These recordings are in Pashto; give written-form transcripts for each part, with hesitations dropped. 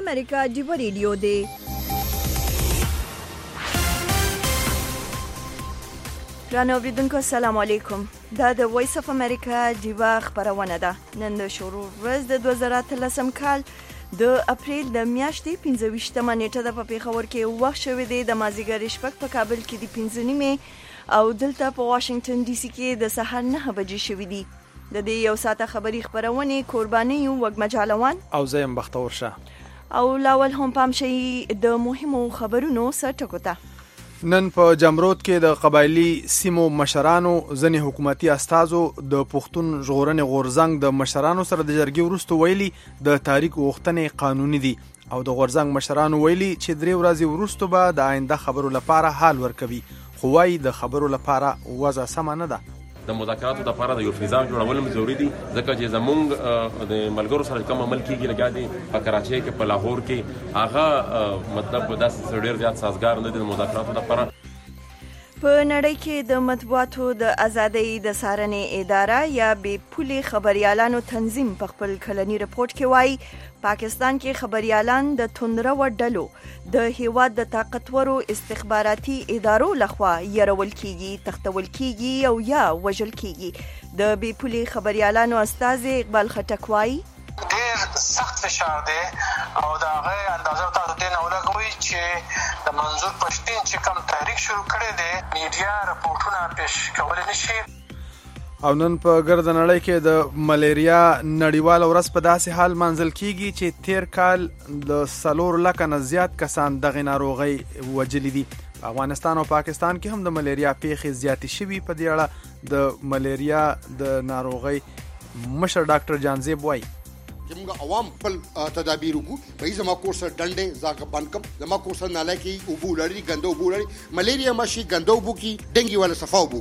امریکا ډیوه ریډیو دی. ګرانو اوریدونکو السلام علیکم. دا د وایس اف امریکا ډیوه خبرونه ده. نن د شروع ورځ د 2013 کال د اپریل د میاشتې 25مه نیټه د پیښور کې وخت شوی دی د مازیګر شپږ په کابل کې د 5 او دلته په واشنگټن ډي سي کې د سهار 9 بجې شوی دی. د دې یو ساعته خبري خبرونه قرباني یو وګمجالوان او زیم بختور شه او لاول هم پام شي د مهمو خبرونو سرټکوته. نن په جمرود کې د قبایلی سیمو مشرانو ځنې حکومتي استازو د پښتون ژغورنې غورزنګ د مشرانو سره د جرګې وروسته ویلي د تاریخ غوښتنې قانوني دي او د غورزنګ مشرانو ویلي چې 3 ورځې وروسته به د آینده خبرو لپاره حال ورکوي، خو وايي د خبرو لپاره وضع سمه نه ده. د مذاکراتو لپاره د یو فضا جوړول هم ضروري دي، ځکه چې زمونږ د ملګرو سره کوم عمل کیږي لګا دي په کراچۍ کې په لاهور کې هغه مطلب داسې ډېر زیات سازګار نه دي د مذاکراتو لپاره. په نړۍ کې د مطبوعاتو د ازادۍ د څارنې اداره یا بې پولې خبريالانو تنظیم په خپل کلنی رپورت کې وایي پاکستان کې خبريالان د توندرو ډلو د هیواد د طاقتورو استخباراتي ادارو لخوا يرول کیږي، تختول کیږي او یا وژل کیږي. د بې پولې خبريالانو استاد اقبال خټک وایي ډېر سخت فشار دی او دا هغه اندازه تاسو ته نه ولګوي چې د منظور پښتين چې کوم تحریک شروع کړی دی میډیا رپورټونه پیش کولای نشي. او نن په ګرد نړۍ کې د ملیریا نړیوال ورځ په داسې حال منځل کیږي چې تیر کال د 4 لک نه زیات کسان دغه ناروغي وجلی دي. په افغانستان او پاکستان کې هم د ملیریا پیښې زیاتې شوي. په دې اړه د ملیریا د ناروغي مشر ډاکټر جانزیب وایي چې موږ عوام خپل تدابیر وکړو. په زما کورس ډنډې زاګه بند کم، زما کورس ناله کې اوبو لري، ګنده اوبو لري، ملیریا ماشي ګنده اوبو کې، ډنګي ولا صفا اوبو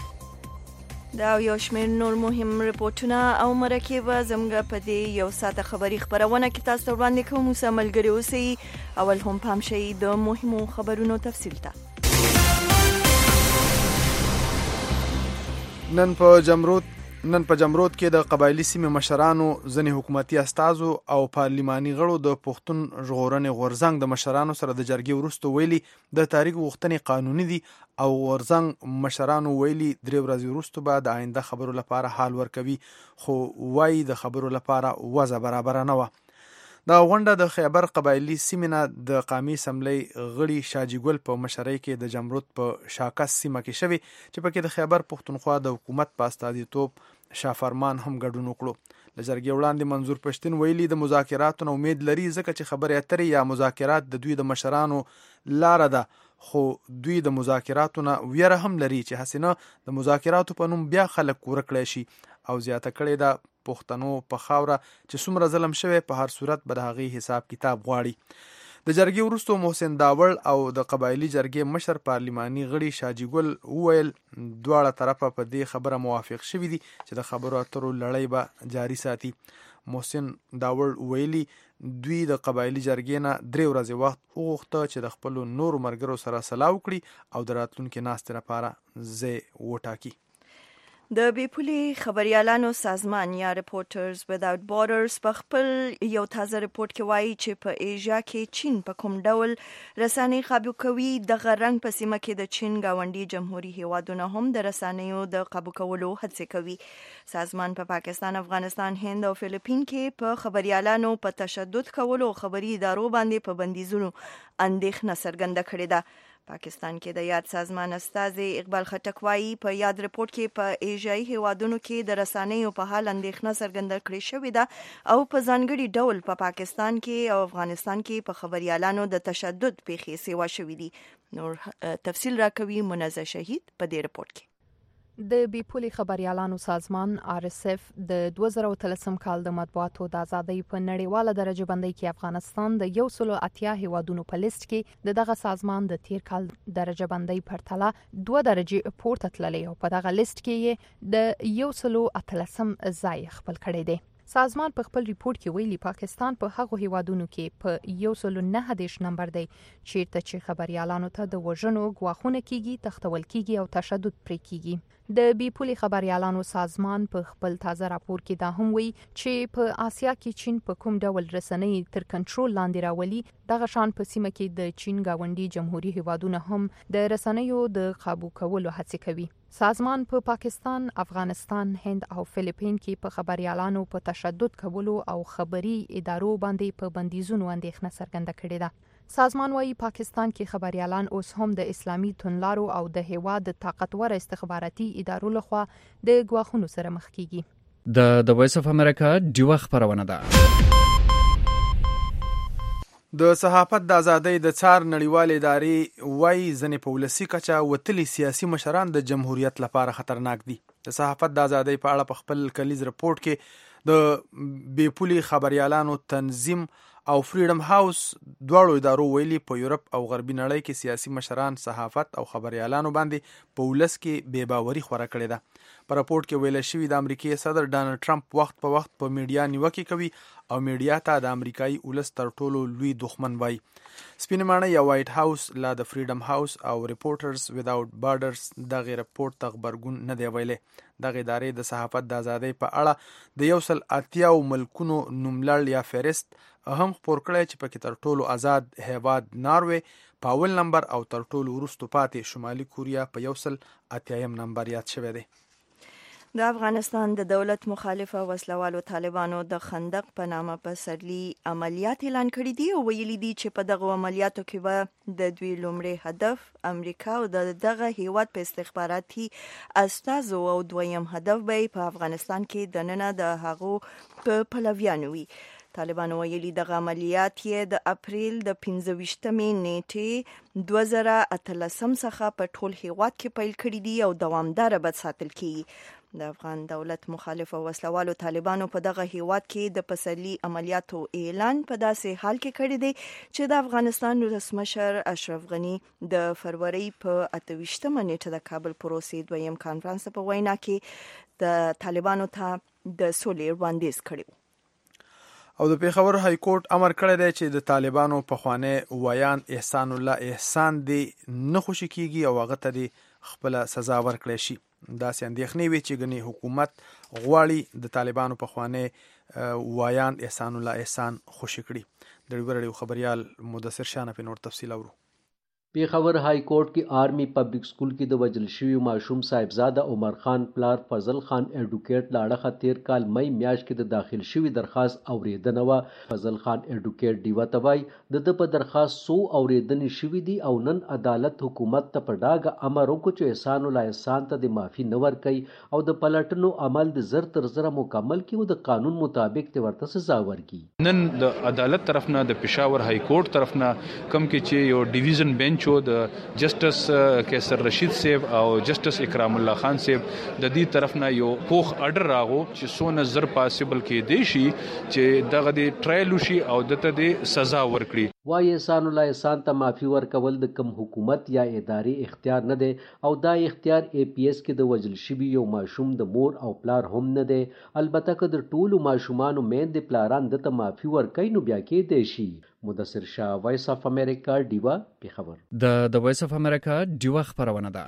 کې. دا یو شمېر نور مهم رپورټونه او مرکه زموږ په دې یو ساعته خبري خبرونه کې تاسو ته وړاندې کوم. موسی ملګری اوسئ. اول هم پام شئ د مهمو خبرونو تفصیل ته. نن په جمرود کې د قبایلی سیمې مشرانو ځنې حکومتي استازو او پارلماني غړو د پښتون ژغورنې غورزنګ د مشرانو سره د جرګې وروسته ویلي د تاریخ غوښتنې قانوني دي او غورزنګ مشرانو ویلي 3 ورځې وروسته به د آینده خبرو لپاره حال ورکوي، خو وايي د خبرو لپاره وضع برابر نه وه. دا غونډه د خیبر قبایلی سیمې نه د قومي اسمبلی غړي شاجي ګل په مشرۍ کې د جمرود په شاکس سیمه کې شوی چې پکې د خیبر پښتونخوا د حکومت په استازیتوب شافرمان هم ګډون وکړو. د جرګې وړاندې منظور پښتين ویلي د مذاکراتو امید لري ځکه چې خبرې اترې یا مذاکرات د دوی د مشرانو لاره ده، خو دوی د مذاکراتو نه ویره هم لري چې حسینه د مذاکراتو په نوم بیا خلک ورکړي شي او زیاته کړي ده پښتنو په خاوره چې څومره ظلم شوی په هر صورت به د هغې حساب کتاب غواړي. د جرګې وروسته محسن داوړ او د قبایلی جرګې مشر پارلماني غړي شاجي ګل وویل دواړه طرفه په دې خبره موافق شوي دي چې د خبرو اترو لړۍ به جاري ساتي. محسن داوړ ویلي دوی د قبایلی جرګې نه 3 ورځې وخت وغوښته چې د خپلو نورو ملګرو سره سلا وکړي او د راتلونکي ناستې لپاره ځای وټاکي. د بې پولې خبريالانو سازمان یا ریپورټرز وداوت بارډرز په خپل یو تازه ریپورت کې وایي چې په ایشیا کې چین په کوم ډول رسنۍ قابو کوي. دغه رنګ په سیمه کې د چین گاونډي جمهوریت هیوادونه هم د رسنیو د قابو کولو هڅه کوي. سازمان په پاکستان، افغانستان، هند او فلیپین کې په خبريالانو په تشدد کولو خبري ادارو باندې په بندیزونو اندېښنه څرګنده کړې ده. پاکستان کې د یاد سازمان استاد اقبال خټک وایي په یاد رپورت کې په ایشیايي هیوادونو کې د رسنیو په حال اندېښنه څرګنده کړې شوې ده او په ځانګړي ډول په پاکستان کې او افغانستان کې په خبريالانو د تشدد پیښې سیوا شوې دي. نور تفصیل راکوي منزه شهید په دې رپورت کې. د بې پولې خبريالانو سازمان RSF د 2013 کال د مطبوعاتو د ازادۍ په نړیواله درجه بندۍ کې افغانستان د 180 هیوادونو په لیست کې دغه سازمان د تیر کال درجه بندۍ پرتله 2 درجه پورته تللی او په دغه لیست کې د 113 ځای خپل کړی دی. سازمان په خپل ریپورت کې ویلي پاکستان په هغو هیوادونو کې په 109 نمبر دی چیرته چې خبريالانو ته د وژنو ګواښونه کیږي، تختول کیږي او تشدد پرې کیږي. د بي پولي خبريالانو سازمان په خپل تازه راپور کې دا هم وایي چې په آسیا کې چین په کوم ډول رسنۍ تر کنټرول لاندې راولي، دغه شان په سیمه کې د چین گاونډي جمهوریت هیوادونه هم د رسنیو د قابو کولو هڅه کوي. سازمان په پاکستان، افغانستان، هند او فلیپین کې په خبريالانو په تشدد کولو او خبري ادارو باندې په بندیزونو اندېښنه څرګنده کړې ده. سازمان وايي پاکستان کې خبريالان اوس هم د اسلامي توندلارو او د هیواد د طاقتور استخباراتي ادارو لخوا د ګواښونو سره مخ کیږي. د وایس اف امریکا ډیوه خبرونه ده. د صحافت د ازادۍ د څار نړیوالې ادارې وايي ځینې په ولسي کچه وتلي سیاسي مشران د جمهوریت لپاره خطرناک دي. د صحافت د ازادۍ په اړه په خپل کلیز رپورت کې د بې پولي خبريالانو تنظیم او فریډم هاوس دواړو ادارو ویلي په یورپ او غربي نړۍ کې سیاسي مشران صحافت او خبريالانو باندې په ولس کې بې باوري خوره کړې ده. په رپورت کې ویل شوی د امریکای صدر ډانلډ ټرمپ وخت په وخت په میډیا نیوکې کوي او میډیا ته د امریکایي ولس تر ټولو لوی دښمن وایي. سپین ماڼۍ یا وایټ هاوس لا د فریډم هاوس او ریپورټرز ویداوټ بارډرز دغه رپورت ته خبرګون نه دی ویلي. دغه ادارې د صحافت د ازادۍ په اړه د 180 ملکونو نوملړ یا فهرست هم خپور کړی چې پکې تر ټولو آزاد هیواد ناروې په اول نمبر او تر ټولو وروسته پاتې شمالي کوریا په 180 نمبر یاد شوی دی. د افغانستان د دولت مخالفه وسلوالو طالبانو د خندق په نامه پسرلي عملیات اعلان کړي دي او ویلي دي چې په دغه عملیاتو کې به د دوی لومړی هدف امریکا او دغه هیواد په استخباراتي استازو او دویم هدف به په افغانستان کې دننه د هغو په پلویانو وي. طالبانو ویلي دغه عملیات یې د اپریل د 25مې نیټې 2013 څخه په ټول هیواد کې پیل کړي دي او دوامدار به ساتل کیږي. د افغان دولت مخالفه وسلوالو طالبانو په دغه هیواد کې د پسرلي عملیاتو اعلان په داسې حال کې کړی دی چې د افغانستان ولسمشر اشرف غني د فروری په 28مه نیټه د کابل پروسې دویم کانفرنس په وینا کې د طالبانو ته د سولې وړاندیز کړی او د پیښور های کورټ امر کړی دی چې د طالبانو پخوانی ویان احسان الله احسان دی نه خوشي کیږي او هغه ته دی خپل سزا ورکړي شي. داسې اندېښنې وي چې ګنې حکومت غواړي د طالبانو پخوانی ویان احسان الله احسان خوشي کړي. د ډیورډیو خبريال مدثر شانه په نور تفصیل اورو. پیښور های کورټ کې آرمی پبلک سکول کې د وجل شوی ماشوم صاحبزاده عمر خان پلار فضل خان ایډوکیټ لاړه تیر کال مئی میاشت کې د داخل شوی درخواست اوریدنه و. فضل خان ایډوکیټ دیوه توای د په درخواست سو اوریدنې شوی دی او نن عدالت حکومت ته په ډاګه امر وکړ چې احسان الله احسان ته د معافي نه ورکړي او د پلټنو عمل د زر تر زره مکمل کړي او د قانون مطابق ته ورته سزا ورکړي. نن د عدالت طرف نه د پېښور های کورټ طرف نه کوم کې چې یو ډیویژن بنچ د جسټس کیسر رشید صاحب او جسټس اکرام الله خان صاحب د دې طرف نه یو پوخ اډر راغو چې سونه زر پاسبل کې دی شي چې دغه د ټرایل شي او دته د سزا ورکړي. وایي احسان الله احسان ته معافي ورکول د کم حکومت یا ادارې اختیار نه دی او دا اختیار ای پی ایس کې د وجل شوي یو ماشوم د مور او پلار هم نه دی. البته که د ټولو ماشومانو میندې پلاران دته معافي ورکوي نو بیا کې دی شي. مدثر شاه، وایس اف امریکا، ډیوا، پیښور. د وایس اف امریکا ډیوا خبرونه ده.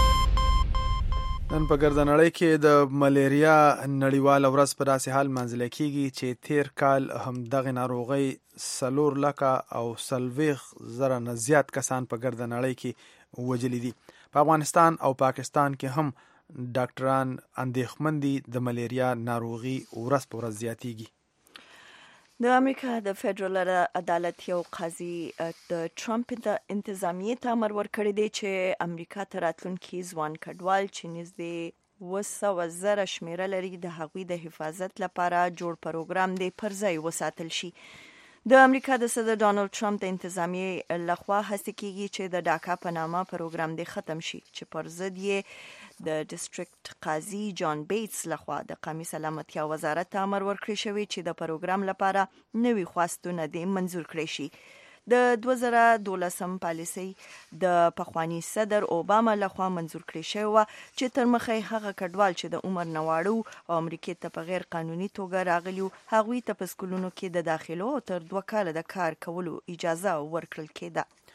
نن په ګردنړۍ کې د ملیریا نړیواله ورځ په داسې حال منځله کیږي چې تیر کال هم دغه ناروغي 4 لکه او 40,000 نه زیات کسان په ګردنړۍ کې وجلي دي. په افغانستان او پاکستان کې هم ډاکټران اندېښمن دي د ملیریا ناروغي ورځ په ورځ زیاتیږي. د امریکا د فدرال عدالت یو قاضي د ټرمپ انتظامیې ته امر ورکړی دی چې امریکا ته راتلونکي ځوان کډوال چې نږدې 200,000 شمیره لري د هغوی د حفاظت لپاره جوړ پروګرام دی پر ځای وساتل شي. د امریکا د صدر ډانلډ ټرمپ د انتظامیې لخوا هڅه کیږي چې د ډاکا په نامه پروګرام دی ختم شي چې پر ضد یې د ډیسټریکټ قاضي جان بیټس لخوا د قومي سلامتیا وزارت ته امر ورکړی شوی چې د پروګرام لپاره نوي خواستونه دې منظور کړی شي. د 2012 پالیسي د پخوانی صدر اوباما لخوا منظور کړی شوی و چې تر مخه هغه کډوال چې د عمر نه واړه او امریکا ته په غیر قانوني توګه راغلي هغوی ته په سکولونو کې د داخلو او تر 2 کال د کار کولو اجازه ورکړل کېده.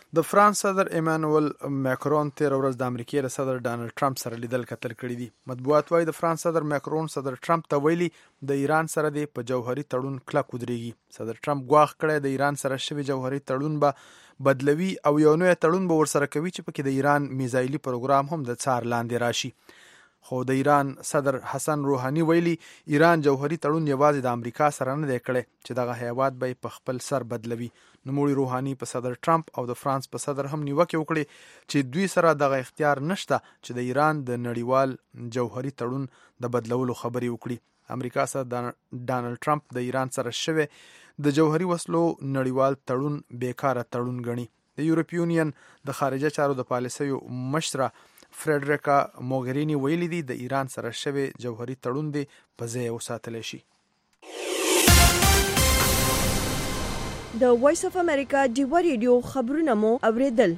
د فرانس صدر ایمانوئل ماکرون تیر ورځ د امریکای له صدر ډانلډ ټرمپ سره لیدل کتل کړي دي. مطبوعات وايي د فرانس صدر ماکرون صدر ټرمپ ته ویلي د ایران سره د په جوهري تړون کلک ودرېږي. صدر ټرمپ ګواښ کړی د ایران سره شوی جوهري تړون به بدلوي او یو نوی تړون به ورسره کوي چې پکې د ایران میزایلي پروګرام هم د څار لاندې راشي. خو د ایران صدر حسن روحاني ویلي ایران جوهري تړون یوازې د امریکا سره نه دی کړی چې دغه هیواد به په خپل سر بدلوي. نوموړي روحاني په صدر ټرمپ او د فرانس په صدر هم نیوکه وکړي چې دوی سره دغه اختیار نشته چې د ایران د نړیوال جوهري تړون د بدلولو خبرې وکړي. امریکا سره ډانلډ ټرمپ د ایران سره شوی د جوهري وسلو نړیوال تړون بیکاره تړون ګڼي. د یورپی یونین د خارجه چارو د پالیسیو مشره فریډریکا موګرینی ویلي دي د ایران سره شوی جوهري تړون دی په ځای وساتلی شي. د وایس اف امریکا ډیو ریډیو خبرونه مو اوریدل.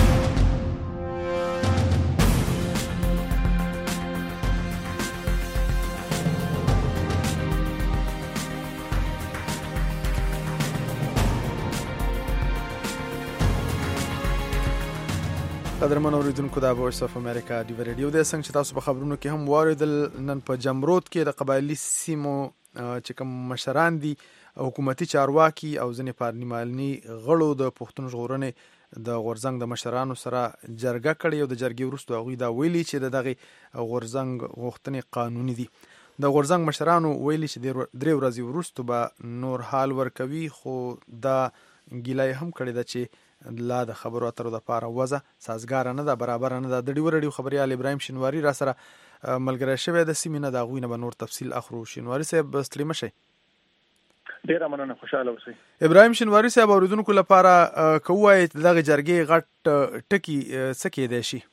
قدرمن اوریدونکو د وایس اف امریکا ډیو ریډیو د څنګه چې تاسو په خبرونو کې هم واردل نن په جمرود کې د قبایلی سیمو چې کوم مشران دي حکومتي چارواکي او ځینې پارلماني غړو د پښتون ژغورنې د غورځنګ د مشرانو سره جرګه کړې او د جرګې وروسته هغوی دا ویلي چې دغه غورځنګ غوښتنې قانوني دي. د غورځنګ مشرانو ویلي چې 3 ورځې وروسته به نور حال ورکوي خو دا ګیلای هم کړې ده چې لا د خبرو اترو د پاره وزه سازګار نه ده برابر نه ده. د ډیو ریډیو خبريال ابراهیم شینواری را سره ملګری شوی د سیمې نه دا غوینه به نور تفصیل اخرو. شینواری صاحب ستړي مشي. ډیر مننه خوشاله اوسئ. ابراهیم شینواری صاحب اوریدونکو لپاره کوی دغه جرګې غټ ټکی سکه دی شي.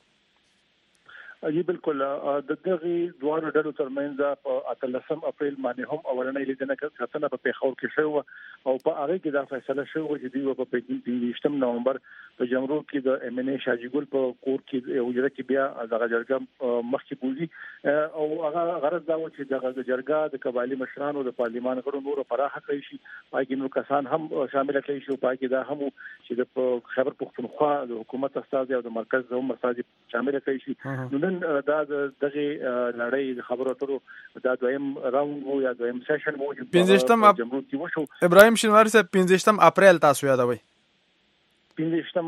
یی بالکل د دغه دوه ډلو ترمنځ په 13 اپریل باندې هم اولنۍ لیدنه کړه په پیښور کې شو او په هغه کې دا فیصله شو چې دوی په 15 نومبر په جمرود کې د ام ان ای شاجي ګل په کور کې یو ځای کې بیا دغه جرګه مخکې بوزي او هغه غرض دا و چې دغه جرګه د قبایلی مشرانو د پارلیمان غړو نور پراخه کړي شي پای کې نور کسان هم شامل کړي شي پای کې دا هم چې د خیبر پختونخوا د حکومت استاد او د مرکز هم مساجد شامل کړي شي. نو دا دغه لړۍ د خبرو اترو دا دویم راوند وو یا دویم سیشن وو چې جمهوریت کې وشو. ابراهیم شینواری صاحب 15 اپریل تاسو یادوي. 15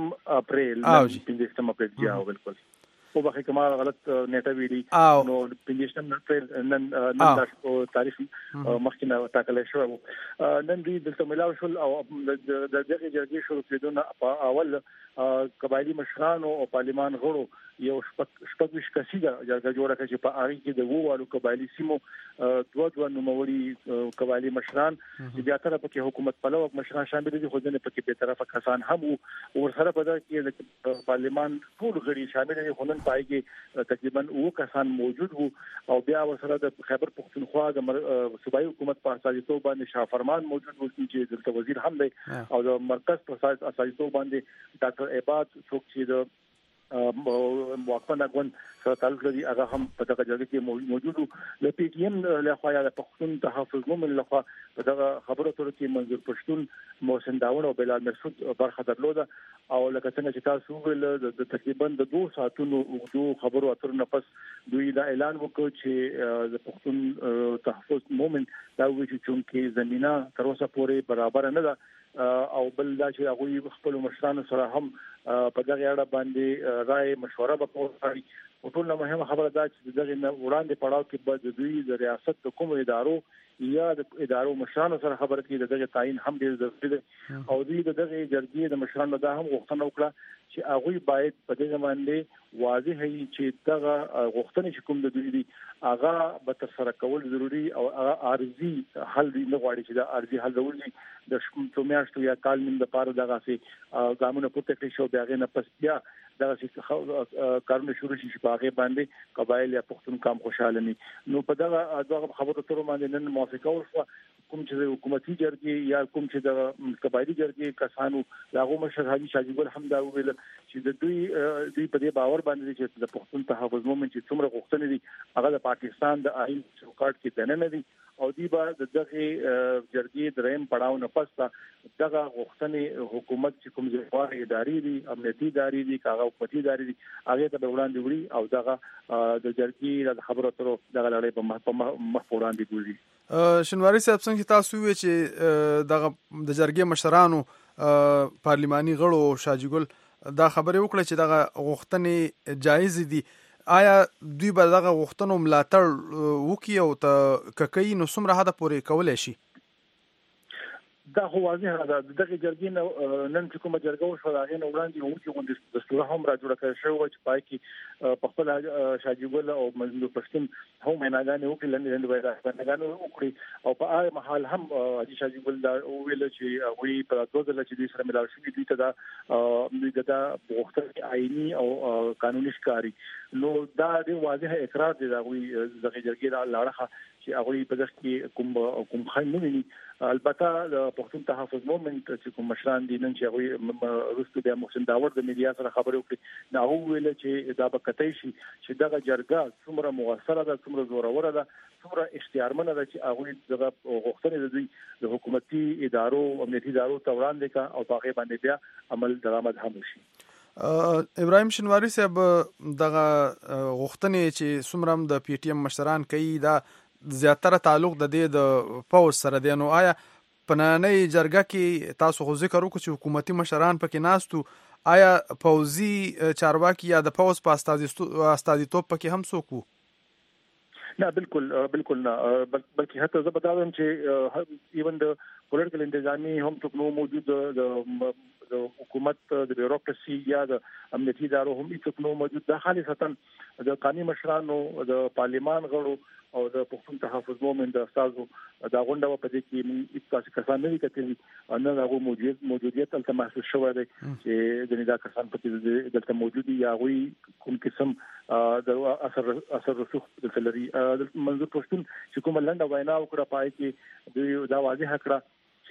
اپریل جاو بالکل او بخې کمال غلط نیټه ویډي نو 15 اپریل نن تاریخ مخکینه ټاکل شو نن دوی د ملاو شول او د دغه جرګې شروع کېدونه اول قبایلی مشرانو او پارلمان غړو یو شپږ کسیده جرګه جوړه کړه چې په اړه کې د ووالو قبایلی سیمو دوه نوموړي قبایلی مشران چې بیا تر پکې حکومت پلو مشران شامل دي خو ځنه پکې به طرفه کسان هم ورسره په دغه کې پارلمان ټول غړي شامل دي خو نن پای کې تقریبا وو کسان موجود وو او بیا ورسره د خیبر پختونخوا د صوبایي حکومت په اساسیتوب باندې شاه فرمان موجود وو چې دلته وزیر هم دی او د مرکز په اساسیتوب باندې ډاکټر عباد څوک چې د موافقه غون سره تعلق لري هغه هم په دغه ځای کې موجود د پی ټی ایم له خوا یا د پښتون تحفظ مومن له خوا په دغه خبرو اترو کې منظور پښتون محسن داوود او بلال مسعود برخه درلوده او لکه څنګه چې تاسو ویل د تقریبا د 2 ساعتونو اوږدو خبرو اترو نه پس دوی دا اعلان وکړ چې د پښتون تحفظ مومن دا وایي چې زمينه تر اوسه پورې برابر نه ده او بل دا چې هغه خپل مشرانو سره هم په دغه اړه باندې رائے مشوره وکړي او ټول مهمه خبره دا چې دغه وړاندې پړاو کې به دوی د ریاست د کوم ادارو یا د ادارو مشرانو سره خبره کوي دغه تعین هم ډیر ضروري دی او دوی دغه جرګې د مشرانو دا هم غوښتنه وکړه چې هغه باید په دې باندې واضح وي چې دغه غوښتنې چې کوم د دوی دي هغه به تر سره کول ضروری او عارضي حل نه غواړي چې دا عارضي حل ورولي د شپږمیاشتو یا کال نیم د پاره دغه سي ګامونه پورته کړی شو بیا غي نه پس بیا دغه کارونه شروع شي په هغه باندې قبایل یا پښتون کام خوشاله ني نو په دغه خبرو تر باندې نن موافقه وشوه کوم چې حکومتي جرګې یا کوم چې د قبایلی جرګې کسانو داغه مشر حاجی شاجګل هم دا ویل چې د دوی په دې باور باندې چې د پښتون تحفظ مومن چې څومره غوښتنې دي هغه د پاکستان د آئین چوکاټ کې دننه دي او دی به دغه جرګې دریم پړاو نه پس دغه غوښتنې حکومت چې کوم ځواب اداري دي امنیتي اداري دي کاغه حکومتي اداري دي هغه ته وړاندې وړي او دغه د جرګې د خبرو اترو دغه لړۍ په مخ وړاندې وړي. شنواری صاحب څنګه تاسو وی چې دغه د جرګې مشرانو پارلماني غړو شاجګل دا خبره وکړه چې دغه غوښتنې جایز دي، آیا دوی به دغه غوښتنو ملاتړ وکړي او ته ککې نو څومره حد پورې کولای شي؟ دا خو واضح ده دغه جرګې نن چې کومه جرګه وشو هغه نه وړاندې وو چې غونډه دستور هم را جوړه کړې شو چې پای کې په خپل شاجګل او مزلو پښتون هم معناګانې وکړي لنډ وایي معناګانې وکړي او په هغه محل هم چې شاجګل دا ویل چې وی په دوزل چې دوی سره ملاوي شي دوی ته دا غوښتنې آئینی او قانوني ښکاری نو دا د واضح اقرار دی دا وی دغه جرګې لاړه چې هغه په دغه کې کوم خاين نه ویني. البته د پښتون تحفظ مومنت چې کوم مشران دي نن چې هغه رستو بیا محسن داور د میډیا سره خبرې وکړي نو هغه ویل چې دا به کتای شي چې دغه جرګه څومره موثره ده څومره زوروره ده څومره اختیارمنه ده چې هغه دغه غوښتنې د دوی د حکومتي ادارو امنیتي ادارو ته وړاندې کا او هغه باندې بیا عمل درآمد هم وشي. ابراهیم شنواری صاحب دغه غوښتنې چې څومره د پی ټی ایم مشران کوي دا زیاتره تعلق د دې د پوز سره دی، نو آیا پنانۍ جرګه کې تاسو خو ذکر وکړو چې حکومتي مشران پکې ناستو، آیا پوزي چارواکي یا د پوز په استازیتوب پکې هم څوک وو؟ نه بالکل نه بلکې حتی زه بداوم چې ایون د پولیټیکل انتظامی هم څوک نو موجود د حکومت د بیوروکراسي یا د امنیتي ادارو هم څوک نو موجود د خالصتا د قانوني مشرانو د پارلیمان غړو او د پښتون تحفظ مومنت د استادو دا غونډه په دې کې موږ تاسو کسان نه کتلی ان هغه موجودیت تل محسوس شوی دی چې د ندا کسان په دې دلته موجودي یا غوي کوم قسم د اثر رسوخ د فلري منظور پښتون چې کوم لنډه وینا وکړه پای کې دوی دا واضح کړه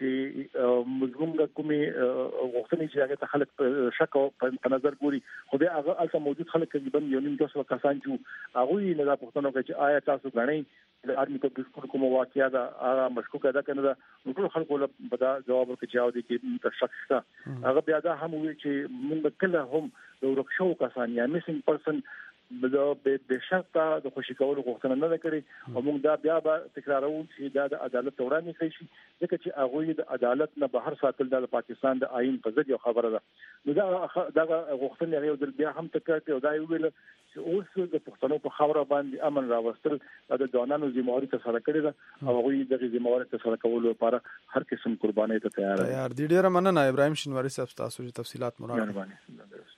چې مزګوم د کومي غوښتنې چې هغه ته خلک شک او په نظر ګوري خو به هغه الته موجود خلک تقریبا 1.2 کسان چې هغه نه دا پښتنو کې چې آیا تاسو غنئ د آرمي په بسکول کوم واقعیا دا هغه مشکوک ده کنه دا ټول خلکو له بدا جواب ورکړي چې او دي کې شک شته هغه بیا دا هم وی چې موږ کله هم د ورکشو کسان یا میسنګ پرسن به شرط د خوشی کولو غوښتنه نه کړي او موږ دا بیا به تکرارو چې دا د عدالت وړاندې کوي ځکه چې هغه د عدالت نه بهر ساتل د پاکستان د آئین په ضد یو خبره ده. نو دا غوښتنه یو ځل بیا هم تکرار او دا ویل چې اوس د پښتنو په خاور باندې امن راوستل د ځوانانو ذمہواری ته سره کړی ده او هغه د ذمہواری ته سره کولو لپاره هر قسم قرباني ته تیار دي. ډیره مننه ابراهیم شنواری صاحب تاسو چې تفصيلات مراجعه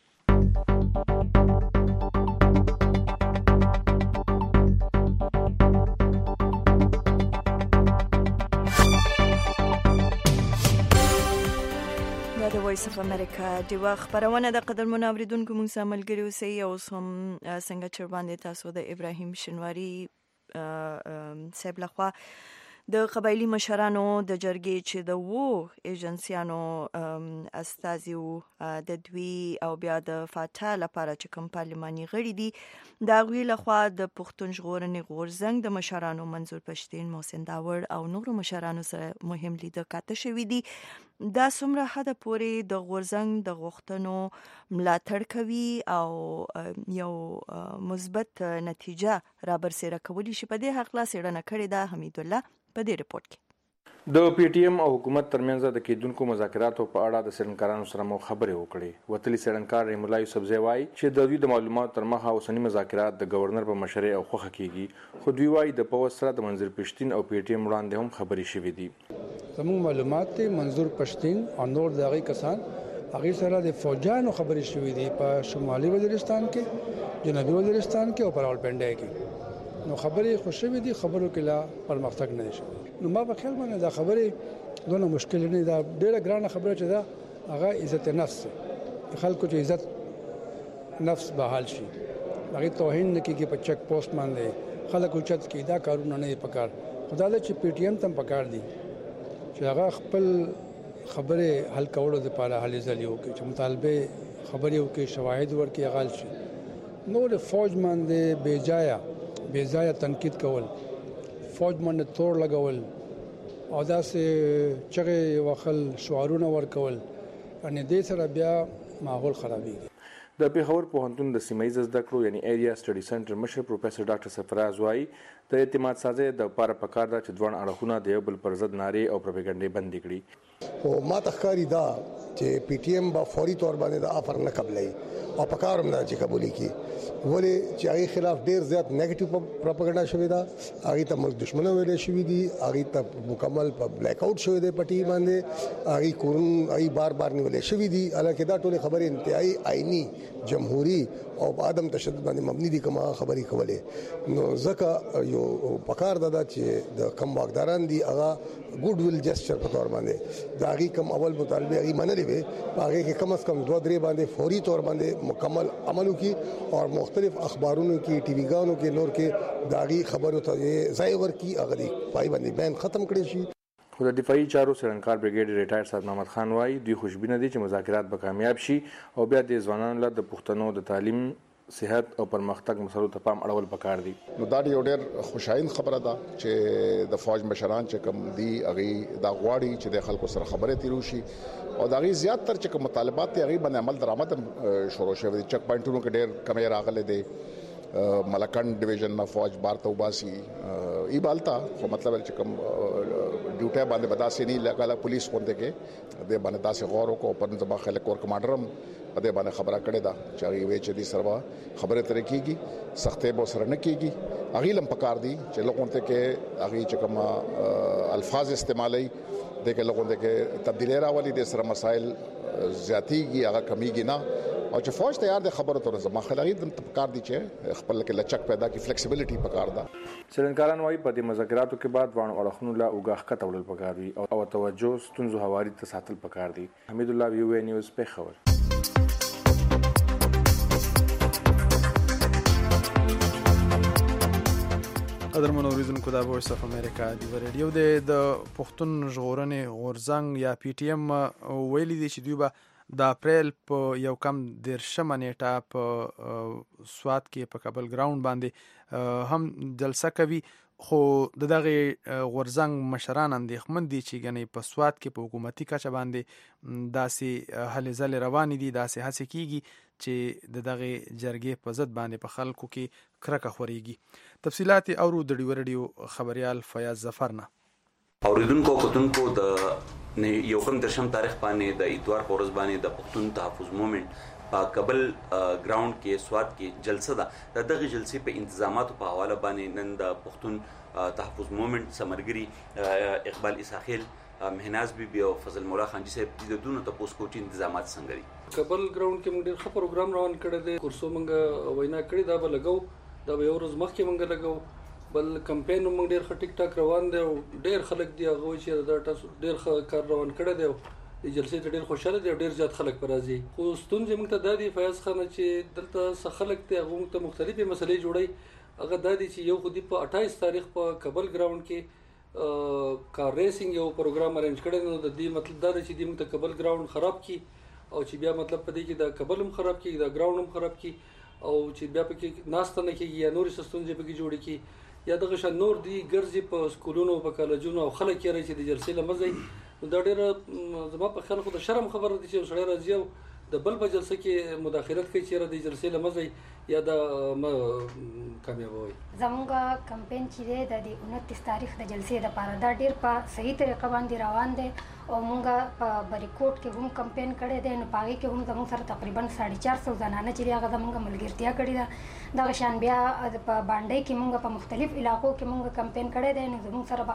د وایس اف امریکا د وخت خبرونه د قدرمن اوریدونکو موږ سره ملګری اوسئ او هم څنګه چې باندې تاسو د ابراهیم شنواری صاحب لخوا د قبایلی مشرانو د جرګې چې د وو ایجنسیانو استازیو د دوی او بیا د فاټا لپاره چې کوم پارلماني غړي دي دا غوی لخوا د پښتون ژغورنې غورځنګ د مشرانو منظور پښتين محسن داور او نورو مشرانو سره مهم لیدل کاته شوې دي. دا څومره حد پورې د غورځنګ د غوښتنو ملاتړ کوي او یو مثبت نتیجه را برسېره کولی شي په دې حق لا سړنه کړې ده حمید الله په دې ریپورت کې. د پی ټی ایم او حکومت ترمنځ د کېدونکو مذاکراتو په اړه د سړنکارانو سره مو خبرې وکړې. وتلی سړنکار رحیم الله یوسفزی وایي چې د دوی د معلوماتو تر مخه اوسنی مذاکرات د گورنر په مشرۍ او خوښه کیږي خو دوی وایي د پوز سره د منظور پښتين او پی ټی ایم وړاندې هم خبرې شوې دي. زموږ معلومات ته منظور پښتين او نور دغه کسان هغه سره د فوجانو خبرې شوې دي په شمالي وزیرستان کې جنوبي وزیرستان کې او په راولپنډي کې. نو خبرې خوشوي دي خبرو کې لا پرمختګ نه شي. نو ما په خیال باندې دا خبرې دونه مشکل نه ده ډېره ګرانه خبره چې دا هغه عزت نفس خلکو چې عزت نفس بحال شي هغه توهین نه کیږي په چک پوسټ باندې خلکو چت کې دا کارونه نه پکار خدای له چې پی ټی ایم تم پکار دي چې هغه خپل خبره حل کولو لپاره حل ځلیو کې چې مطالبه خبرې وکړي شواهد ورکړي غال شي. نو د فوج باندې بے ځای تنقید کول فوج باندې تور لګول او داسې چغې وخل شعارونه ورکول ان دې سره بیا ماحول خرابېږي. د پیښور پوهنتون د سیمایي زده کړو یعنی ایریا سټډي سنټر مشر پروفیسور ډاکټر سرفراز وايي د اعتماد سازۍ د لپاره پکار ده چې ځوان اړخونه د یو بل پر ضد نارې او پروپاګاندا بندي کړي. او ما تخکاری دا چې پی ټی ایم با فوري تور باندې د افر نه قبلای او پکارم نه چې قبولي کی ولې چې هغه خلاف ډیر زیات نیگیټیو پروپاګاندا شوې ده هغه ته موږ دښمنه ویلې شوې دي هغه ته مکمل په بلیک آوټ شوې ده پټي باندې هغه کورن هغه بار نیولې شوې دي الکه دا ټول خبرې انتهایی آئینی جمهوری او عدم تشدد باندې مبني دي کومه خبرې کولې نو ځکه یو پکار ده چې د کم واکداران دي هغه ګډ ویل جسچر په تور باندې دا هغه کم اول مطالبه هغه منلې وي هغه کې کم از کم 2-3 باندې فوري تور باندې مکمل عمل وکړي او مختلف اخبارونو کې ټي وی ګانو کې نور کې داغي خبرو ته ځای ورکړي هغه دی پای باندې بیان ختم کړي شي. خو د دفاعي چارو سرنکار بریګیډ ریټایر سید محمد خان وايي دوی خوشبینه دي چې مذاکرات به کامیاب شي او بیا د ځوانانو له د پښتنو د تعلیم صحت او پرمختګ مسلو ته پام اړول پکار دي. نو دا یو ډېر خوشاین خبره ده چې د فوج مشران چې کوم دي هغه دا غواړي چې د خلکو سره خبرې تیرو شي او دا غي زیات تر چې کوم مطالبات ته هغه باندې عمل درآمد شروع شوی دي. چک پوینټونو کې ډېر کمې راغلي دي. ملکن ډیویژن نه فوج بارته وباسي ای بالتا خو مطلب چې کوم ډیوټي باندې بداسي نه لګاله پولیس غونډه کې د باندې تاسو غور وکړو پر ځما خلک اور کمانډرم په دې باندې خبره کړې ده چې هغه وی چې دې سره خبره ترې کیږي سختې به سره نه کیږي هغه لم پکار دي چې لوګون ته کې هغه چې کوم الفاظ استعمالي د کې لوګون ته کې تبدیلی راولي د سره مسائل زیاتیږي هغه کمیږي نه او چې فوج تیار د خبرو تر زما خلګي د پکار دي چې خپل کې لچک پیدا کی flexibility پکار ده. سرنکاران وايي په دې مذاکراتو کې بعد وانه اړخونو لا اوګه خطه ولل پکار دي او توجه ستونزو حواري ته ساتل پکار دي. حمید الله وی وی نیوز پیښور. قدرمن اوریدونکو د وایس اف امریکا دی ریډیو د پښتون ژغورنې غورځنګ یا پی ټی ایم ویلي دي چې دوی به د اپریل په یو کم 13 نیټه په سوات کې په کابل ګراوند باندې هم جلسه کوي خو دغه غورځنګ مشران اندېښمن دي چې غني په سوات کې په حکومتي کچه باندې داسې هلې ځلې روان دي داسې هڅه کیږي چې دغه جرګې په ضد باندې په خلکو کې کرکه خوريږي. تفصيلات اورو د ډیوریډیو خبريال فیاض ظفر نه. اوریدونکو کتونکو د یو کم درشم تاریخ باندې د اتوار پورز باندې د پښتون تحفظ موومېنټ په کابل ګراوند کې سوات کې جلسه ده. دغه جلسې په انتظاماتو په حواله باندې نن د پښتون تحفظ موومېنټ سمرګری اقبال اساخیل مهناز بي او فضل مولا خان جی صاحب د دونو ته پوسټ انتظامات څنګه دي. کابل ګراوند کې موږ ډېر ښه پروګرام روان کړی دی. کورسو موږ وینا کړی دا به لګو دا به یو ورځ مخکې موږ لګو بل کمپاین موږ ډېر ښه ټیک ټاک روان دی او ډېر خلک دی هغه چې دا تاسو ډېر ښه کار روان کړی دی. د جلسې ته ډېر خوشاله دي او ډېر زیات خلک پر راځي. خو ستونزې موږ ته دا دي فیاض خان چې دلته څه خلک ته هغه موږ ته مختلفې مسلې جوړي. هغه دا دي چې یو خو دی په 28 تاریخ په کابل ګراوند کې کار ریسینګ یو پروګرام ارینج کړی نو د دې مطلب دا دی چې د موږ ته کابل ګراوند خراب کی او چې بیا مطلب پدې کې دا کابل هم خراب کی دا ګراوند هم خراب کی او چې بیا پکې ناست نه کیږي یا نور ستونزې پکې جوړي کی یا دغه شان نور دی ګرځي په سکولونو په کالجونو او خلک یې راځي د جلسې لمزي دا ډېر زما په خیال خو د شرم خبره دي چې سړی راځي او د بل په جلسه کې مداخلت کوي چې د جلسې لمزي یا د کامیابوي. زموږ کمپاین چې د 29 تاریخ د جلسې لپاره دا ډېر په صحیح طریقه باندې روان دی او موږ په بریکوټ کې هم کمپاین کړی دی. نو پاغي کې هم زموږ سره تقریبا 450 زنانه چې هغه زموږ ملګرتیا کړې ده. دغه شان بیا په باندې کې موږ په مختلف علاقو کې موږ کمپاین کړی دی. نو زموږ سره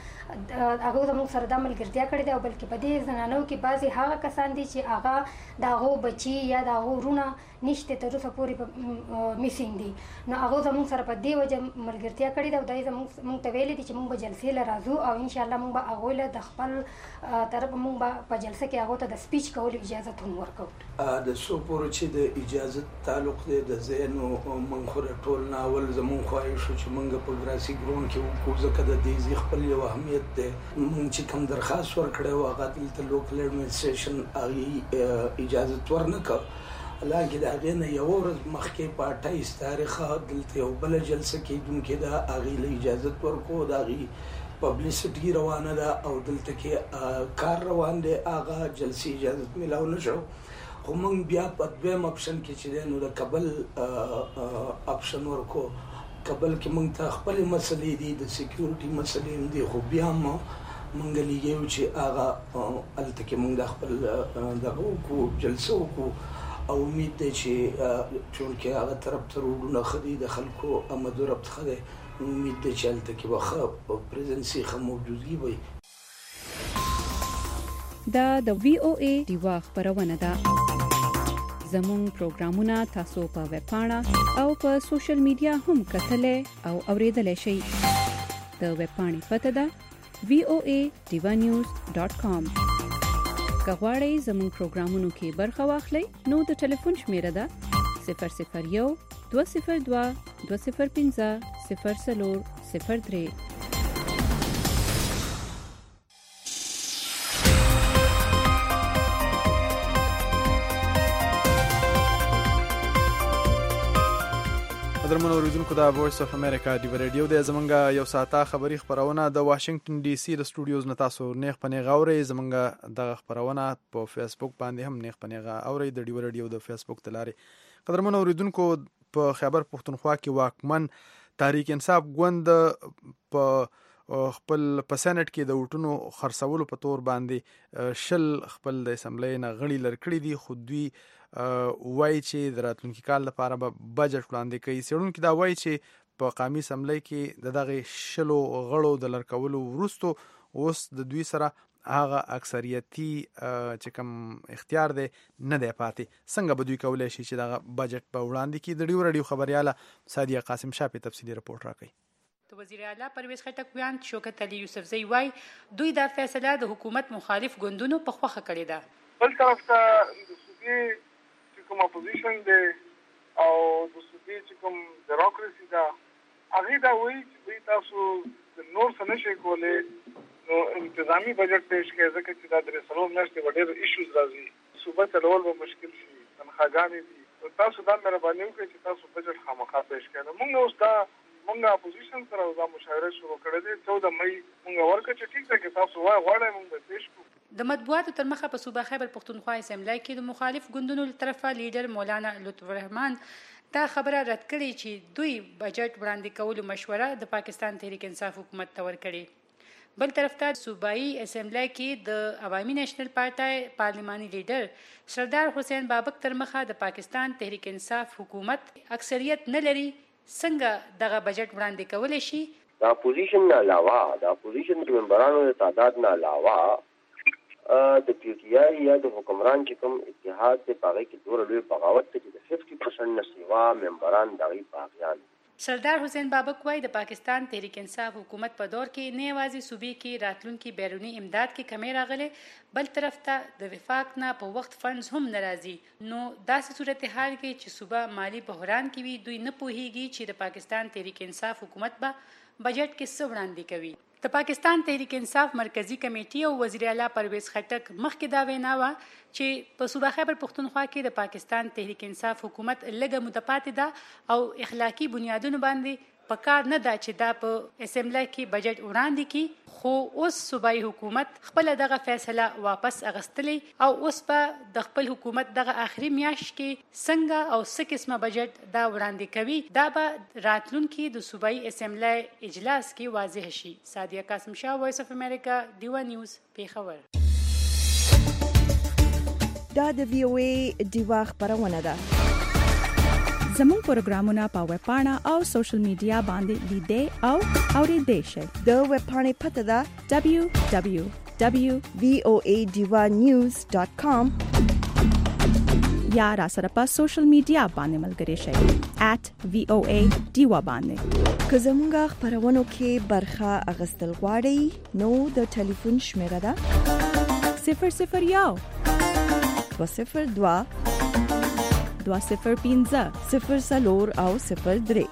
هغه زموږ سره د ملګرتیا کړې ده او بلکې په دې زنانو کې بعضي هغه کسان دي چې هغه د هغو بچي یا د هغو ورونه نشته تر اوسه پورې میسینګ دي. نو هغه زموږ سره په دې وجه ملګرتیا کړې ده او دای زموږ ته ویلي دي چې موږ به جلسې له راځو او ان شاء الله موږ به هغه له د خپل طرف موږ به په جلسه کې هغه ته د سپیچ کولو اجازه هم ورکړو. د څو پورې چې د اجازه تعلق دی د ذهنو موږ خو ټول ناول زموږ خواهش چې موږ په ګراسي ګراوند کې وکړو ځکه د دې خپل یو اهمیت دی. موږ چې کوم درخواست ورکړی و هغه د لوکل اډمنسټریشن اجازه ورنکړ حالانکه د هغې نه یوه ورځ مخکې په 28 تاریخ دلته یو بله جلسه کېدونکې ده، هغې له اجازت ورکړو، د هغې پبلیسټي روانه ده او دلته کې کار روان دی، هغه جلسې اجازت میلاو نه شو. خو موږ بیا په دویم اپشن کې چې دی نو د کابل اپشن ورکو. کابل کې موږ ته خپلې مسلې دي، د سیکیورټي مسلې هم دي، خو بیا هم موږ لیږو چې هغه هلته کې موږ د خپل دغه وکړو، جلسه وکړو او امید دی چې چونکې هغه طرف ته روډونه ښه دي، د خلکو آمد و رفت ښه دی، امید دی چې هلته کې به ښه پریزنسي ښه موجودګي وي. دا د VOA ډیوا خپرونه ده. زموږ پروګرامونه تاسو په ویب پاڼه او په سوشل میډیا هم کتلای او اوریدلای شئ. د ویب پاڼې پته ده voadivanews.com. که غواړئ زموږ پروګرامونو کې برخه واخلئ نو د ټلیفون شمیره ده 001 202 205 0403. درمن اوریدونکو د وایس اف امریکا دی ریډیو د زمونږه یو ساعته خبری خبرونه د واشنگټن ډي سي د سټوډیوز نه تاسو نیغ پنې غوري زمونږه د خبرونه په فیسبوک باندې هم نیغ پنې غوري د دی ریډیو د فیسبوک تلاري. قدرمن اوریدونکو په خیبر پختونخوا کې واکمن تحریک انصاف ګوند په خپل پسنټ کې د وټونو خرڅولو په تور باندې شل خپل د اسمبلی نه غړي لرکړي دي، خو دوی وایي چې د راتلونکي کال لپاره به بجټ وړاندې کوي. څېړونکي دا وایي چې په قومي اسمبلی کې د دغه شلو غړو د لرکولو وروسته اوس د دوی سره هغه اکثریتي چې کوم اختیار دی نه دی پاتې. څنګه به دوی کولی شي چې دغه بجټ په وړاندې کړي؟ د ریډیو خبریاله سادیه قاسم شاه په تفصیلي رپورټ راکوي. وزیر اعلی پرویز خټک ویاند شوکت علي یوسفزئی وایي دوی دا فیصله د حکومت مخالف ګوندونو په خوښه کړې ده. بل طرف ته د صوبې چې کوم اپوزیشن دی او د صوبې چې کوم بیروکراسي ده هغې دا وایي چې دوی تاسو نور څه نشئ کولی نو انتظامي بجټ پیش کړئ، ځکه چې دا درې څلور میاشتې به ډېر ایشوز راځي، صوبه چلول به مشکل شي، تنخواګانې دي، تاسو دا مهرباني وکړئ چې تاسو بجټ خامخا پیش کړئ. موږ اوس دا مونږ اپوزیشن سره دا مشاوره شروع کړې ده. 14 مئی مونږ ورکړه چې ټیک ده کې تاسو غواړئ مونږ به پیش کړو. د مطبوعاتو تر مخه په صوبه خیبر پختونخوا اسمبلی کې د مخالف ګوندونو له طرفه لیډر مولانا لطف الرحمن دا خبره رد کړې چې دوی بجټ وړاندې کولو مشوره د پاکستان تحریک انصاف حکومت ته ورکړې. بل طرف ته صوبایي اسمبلی کې د عوامي نیشنل پارټي پارلماني لیډر سردار حسین بابک تر مخه د پاکستان تحریک انصاف حکومت اکثریت نه لري، څنګه دغه بجټ وړاندې کولی شي؟ د اپوزیشن نه علاوه د اپوزیشن د ممبرانو د تعداد نه علاوه د پی ټی آی یا د حکمران چې کوم اتحاد دی په هغې کې دومره لوی بغاوت دی چې د 50% نه سوا ممبران د هغې باغیان. سردار حسین بابک وایي د پاکستان تحریک انصاف حکومت په دور کې نه یوازې صوبې کې راتلونکي بیروني امداد کې کمی راغلې، بل طرف ته د وفاق نه په وخت فنډز هم نه راځي. نو داسې صورتحال کې چې صوبه مالی بحران کې وي دوی نه پوهیږي چې د پاکستان تحریک انصاف حکومت به بجټ کې څه وړاندې کوي. د پاکستان تحریک انصاف مرکزی کمیټي او وزیر اعلی پرویز خټک مخکې دا وینا وه چې په صوبه خیبر پختونخوا کې د پاکستان تحریک انصاف حکومت لږه موده پاتې ده او اخلاقی بنیادونو باندې په کار نه ده چې دا په اسمبلی کې بجټ وړاندې کړي، خو اوس صوبایي حکومت خپل دغه فیصله واپس اغستلی او اوس په د خپل حکومت دغه آخري میاشت کې څنګه او څه قسمه بجټ دا وړاندې کوي دا به راتلونکي د صوبایي اسمبلی اجلاس کې واضح شي. سادیه قاسم شاه، وایس اف امریکا، ډیوا نیوز، پیښور. دا د وی او ای ډیوا خبرونه ده. زموږ پروګرامونه په ویب پاڼه او سوشل میډیا باندې لیدئ او اوریدئ شئ. د ویب پاڼې پته ده www.voadivanews.com یا را سره په سوشل میډیا باندې ملګري شئ @voadiva باندې. که زموږ خبرونو کې برخه اغستل غواړئ نو د ټلیفون شمیره ده 001 202 205 04 او 03.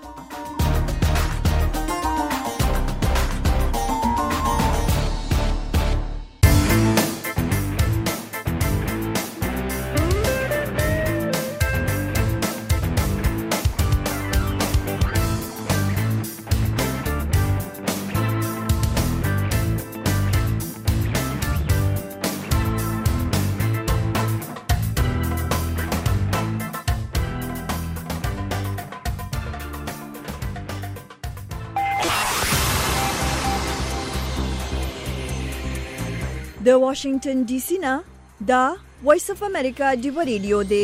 د واشنگټن ډي سي نه دا وایس اف امریکا ډیو ریډیو دی.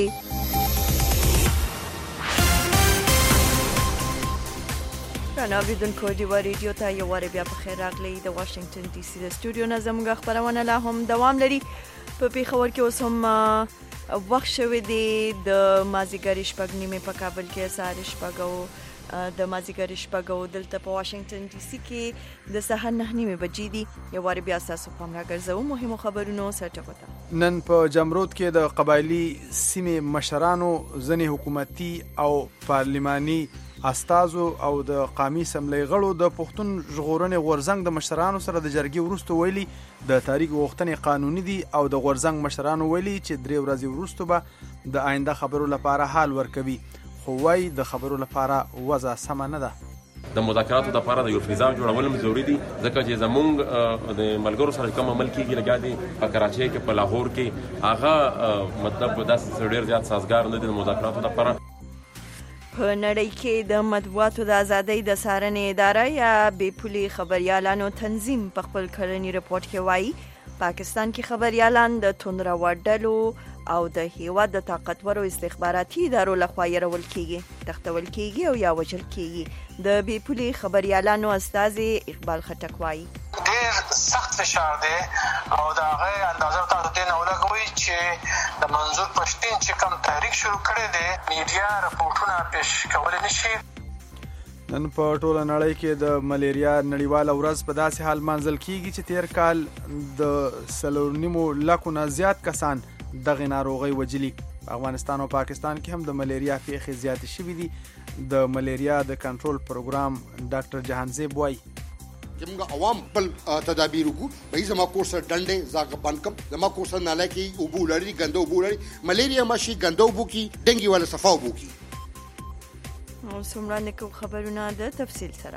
راویدونکو ډیو ریډیو ته یو واره بیا په خیر راغلی. د واشنگټن ډي سي د سټوډیو نه زموږ خبرونه لا هم دوام لري. په پیښور کې اوس هم وخت شوی دی د مازیګر شپږ نیمې په کابل کې سهار شپږ د مازیګر شپږ دلته په واشنگټن ډي سي کې د سهار 9:30 بجې دي. یو واره بیا تاسو په امر راګرځو مهمو خبرونو سرټکوته. نن په جمرود کې د قبایلی سیمې مشرانو ځنې حکومتي او پارلماني استازو او د قومي اسمبلی غړو د پښتون ژغورنې غورځنګ د مشرانو سره د جرګې وروسته ویلي د تاریخ غوښتنې قانوني دي او د غورځنګ مشرانو ویلي چې 3 ورځې وروسته به د آینده خبرو لپاره حال ورکوي، خو وايي د خبرو لپاره وضع سمه نه ده. د مذاکراتو لپاره د یو نظام جوړول هم ضروري دي، ځکه چې زمونږ د ملګرو سره کوم عمل کیږي لګا دي په کراچۍ کې په لاهور کې هغه مطلب داسې ډېر زیات سازګار نه دي د مذاکراتو لپاره. په نړۍ کې د مطبوعاتو د ازادۍ د څارنې اداره یا بې پولي خبریالانو تنظیم په خپل کلني رپورټ کې وایي پاکستان کې خبریالان د توندروا ډلو او د هیواد د طاقتورو استخباراتي ادارو لخوا یرول کیږي، تختول کیږي او یا وژل کیږي. د بې پولي خبریالانو استازي اقبال خټک وایي ډېر سخت فشار دی او دا هغه اندازه تاسو دې نه ولګوي چې د منظور پښتين چې کوم تحریک شروع کړی دی میډیا رپورټونه پیش کول نشي. نن په ټوله نړۍ کې د ملیریا نړیواله ورځ په داسې حال منځل کیږي چې تیر کال د 4.5 لکو نه زیات کسان دغه ناروغي وجلي. افغانستان او پاکستان کې هم د ملیریا پیښې زیاتې شوې دي. د ملیریا د کنټرول پروګرام ډاکټر جهانزیب وایي چې موږ عوام خپل تدابیر وکړو. به زما کور سره ډنډې زاګه بند کم، زما کور سره ناله کې اوبو لري، ګنده اوبو لري، ملیریا ماشي ګنده اوبو کې ډنګي والا صفا اوبو کې. او څومره نکو خبرونه د تفصیل سره.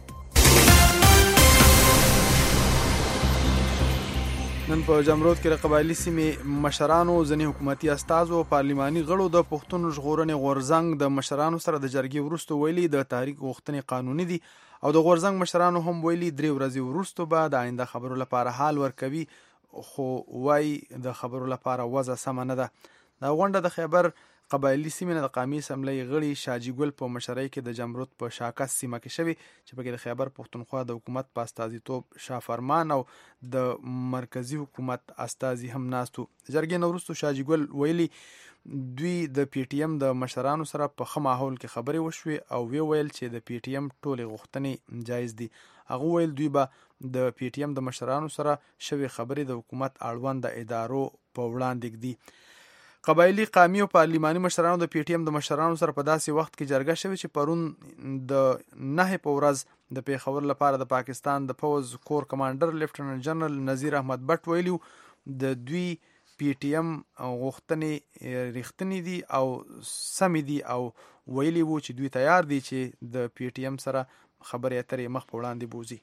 نن په جمرود کې د قبایلی سیمې مشرانو ځنې حکومتي استازو او پارلماني غړو د پښتون ژغورنې غورځنګ د مشرانو سره د جرګې وروسته ویلي د تحریک غوښتنې قانوني دي او د غورځنګ مشرانو هم ویلي 3 ورځې وروسته به د آینده خبرو لپاره حال ورکوي، خو وايي د خبرو لپاره وضع سمه نه ده. دا غونډه د خیبر قبایلی سیمې د قومي اسمبلی غړي شاجي ګل په مشرۍ کې د جمرود په شاکس سیمه کې شوی چې پکې د خیبر پښتونخوا د حکومت په استازیتوب شاه فرمان او د مرکزی حکومت استازي هم ناستو. جرګې نه وروسته شاجي ګل ویلي دوی د پی ټی ایم د مشرانو سره په ښه ماحول کې خبرې وشوي او ویل چې د پی ټی ایم ټولې غوښتنې جایز دي. هغه ویل دوی به د پی ټی ایم د مشرانو سره شوی خبرې د حکومت اړوند ادارو په وړاندې ږدي. قبایلی قومي او پارلماني مشرانو د پی ټی ایم د مشرانو سره په داسې وخت کې جرګه شوې چې پرون د 9 په ورځ د پیښور لپاره د پاکستان د پوز کور کمانډر لیفټننټ جنرال نذیر احمد بټ ویلو د دوی پی ټی ایم غوښتنې ریښتینې دي او سمې دي او ویلي وو چې دوی تیار دي چې د پی ټی ایم سره خبرې اترې مخ په وړاندې بوزي.